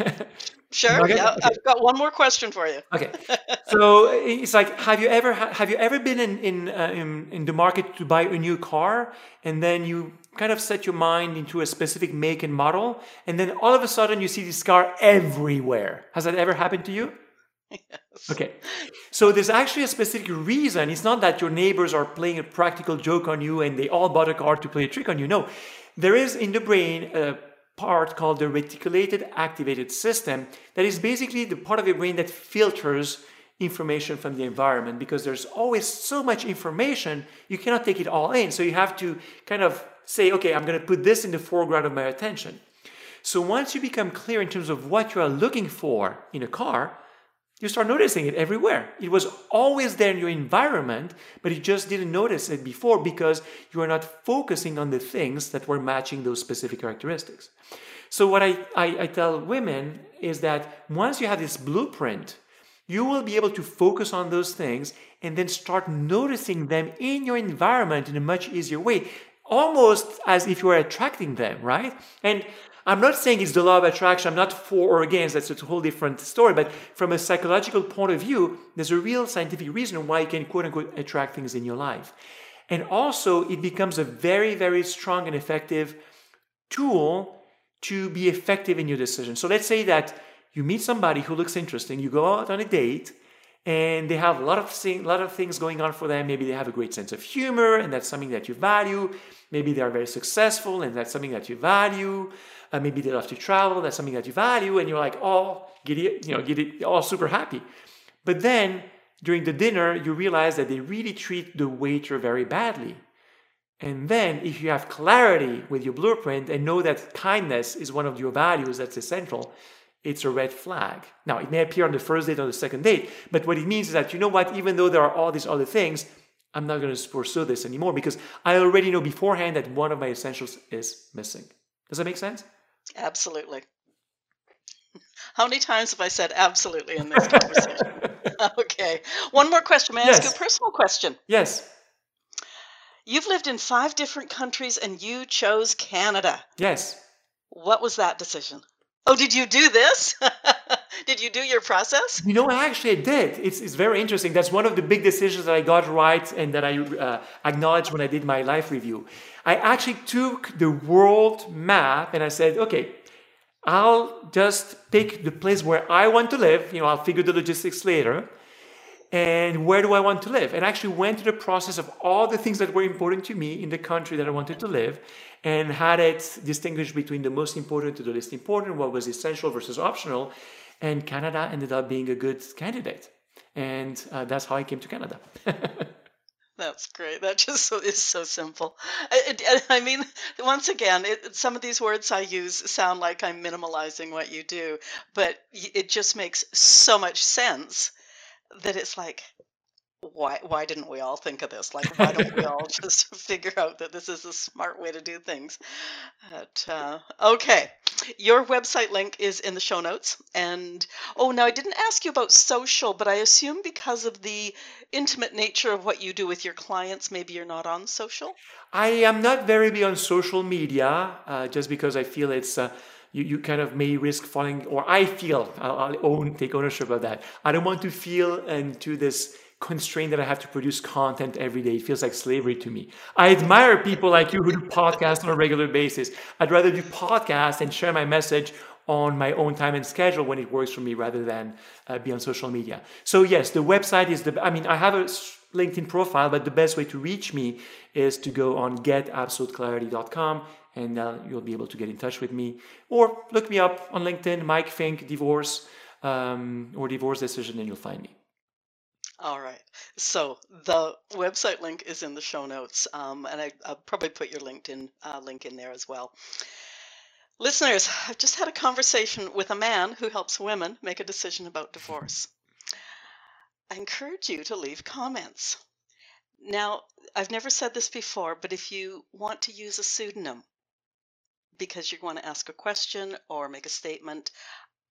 A: Sure.
B: nugget?
A: Yeah,
B: Okay.
A: I've got one more question for you.
B: Okay. So it's like, have you ever been in the market to buy a new car, and then you kind of set your mind into a specific make and model, and then all of a sudden you see this car everywhere? Has that ever happened to you?
A: Yes.
B: Okay. So there's actually a specific reason. It's not that your neighbors are playing a practical joke on you and they all bought a car to play a trick on you. No. There is in the brain a part called the reticulated activated system that is basically the part of your brain that filters information from the environment, because there's always so much information, you cannot take it all in. So you have to kind of say, okay, I'm going to put this in the foreground of my attention. So once you become clear in terms of what you are looking for in a car, you start noticing it everywhere. It was always there in your environment, but you just didn't notice it before because you are not focusing on the things that were matching those specific characteristics. So what I tell women is that once you have this blueprint, you will be able to focus on those things and then start noticing them in your environment in a much easier way, almost as if you are attracting them, right? And I'm not saying it's the law of attraction. I'm not for or against. That's a whole different story. But from a psychological point of view, there's a real scientific reason why you can, quote unquote, attract things in your life. And also, it becomes a very, very strong and effective tool to be effective in your decision. So let's say that you meet somebody who looks interesting, you go out on a date, and they have a lot of things going on for them. Maybe they have a great sense of humor, and that's something that you value. Maybe they are very successful, and that's something that you value. Maybe they love to travel, that's something that you value, and you're like, oh, get it, all super happy. But then during the dinner, you realize that they really treat the waiter very badly. And then if you have clarity with your blueprint and know that kindness is one of your values that's essential, it's a red flag. Now, it may appear on the first date or the second date, but what it means is that, you know what, even though there are all these other things, I'm not going to pursue this anymore because I already know beforehand that one of my essentials is missing. Does that make sense?
A: Absolutely. How many times have I said absolutely in this conversation? Okay. One more question. May I ask you a
B: Yes.
A: personal question?
B: Yes.
A: You've lived in 5 different countries and you chose Canada.
B: Yes.
A: What was that decision? Oh, did you do this? Did you do your process?
B: You know, actually, I did. It's very interesting. That's one of the big decisions that I got right and that I acknowledged when I did my life review. I actually took the world map and I said, okay, I'll just pick the place where I want to live. You know, I'll figure the logistics later. And where do I want to live? And actually went through the process of all the things that were important to me in the country that I wanted to live and had it distinguished between the most important to the least important, what was essential versus optional. And Canada ended up being a good candidate. And that's how I came to Canada.
A: That's great. That just is so simple. I mean, once again, some of these words I use sound like I'm minimalizing what you do, but it just makes so much sense that it's like, why didn't we all think of this? Like, why don't we all just figure out that this is a smart way to do things? Okay, your website link is in the show notes. And oh, now I didn't ask you about social, but I assume because of the intimate nature of what you do with your clients, maybe you're not on social.
B: I am not very big on social media just because I feel it's you kind of may risk falling, or I feel take ownership of that. I don't want to feel into this constraint that I have to produce content every day. It feels like slavery to me. I admire people like you who do podcasts on a regular basis. I'd rather do podcasts and share my message on my own time and schedule when it works for me rather than be on social media. So yes, the website is I have a LinkedIn profile, but the best way to reach me is to go on getabsoluteClarity.com and you'll be able to get in touch with me, or look me up on LinkedIn, Mike Fink, divorce, or divorce decision, and you'll find me.
A: All right. So the website link is in the show notes, and I'll probably put your LinkedIn link in there as well. Listeners, I've just had a conversation with a man who helps women make a decision about divorce. I encourage you to leave comments. Now, I've never said this before, but if you want to use a pseudonym because you want to ask a question or make a statement,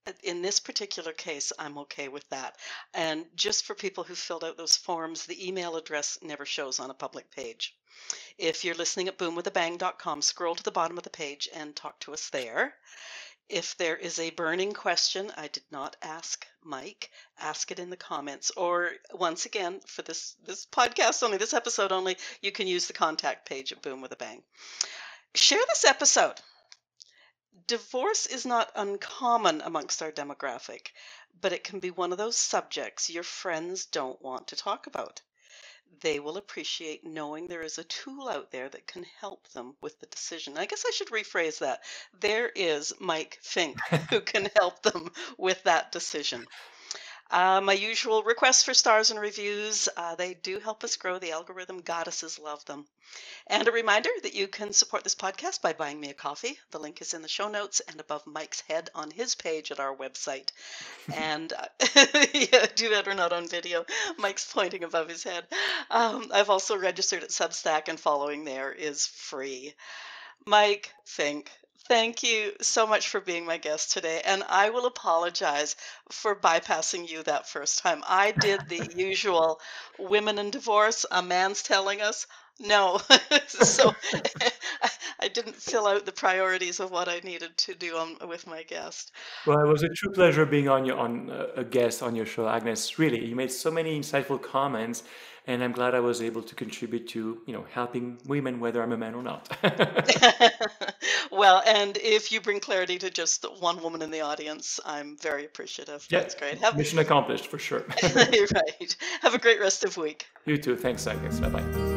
A: In this particular case, I'm okay with that. And just for people who filled out those forms, the email address never shows on a public page. If you're listening at boomwithabang.com, scroll to the bottom of the page and talk to us there. If there is a burning question I did not ask Mike, ask it in the comments. Or once again, for this podcast only, this episode only, you can use the contact page at Boom with a Bang. Share this episode. Divorce is not uncommon amongst our demographic, but it can be one of those subjects your friends don't want to talk about. They will appreciate knowing there is a tool out there that can help them with the decision. I guess I should rephrase that. There is Mike Fink who can help them with that decision. My usual requests for stars and reviews, they do help us grow. The algorithm goddesses love them. And a reminder that you can support this podcast by buying me a coffee. The link is in the show notes and above Mike's head on his page at our website. And yeah, too bad we're not on video. Mike's pointing above his head. I've also registered at Substack, and following there is free. Mike Fink, thank you so much for being my guest today. And I will apologize for bypassing you that first time. I did the usual women in divorce, a man's telling us. No. So I didn't fill out the priorities of what I needed to do with my guest.
B: Well, it was a true pleasure being on a guest on your show, Agnes. Really, you made so many insightful comments, and I'm glad I was able to contribute to helping women, whether I'm a man or not.
A: Well, and if you bring clarity to just one woman in the audience, I'm very appreciative.
B: Yeah,
A: That's great.
B: mission accomplished for sure.
A: Right. Have a great rest of week.
B: You too. Thanks, Agnes. Bye bye.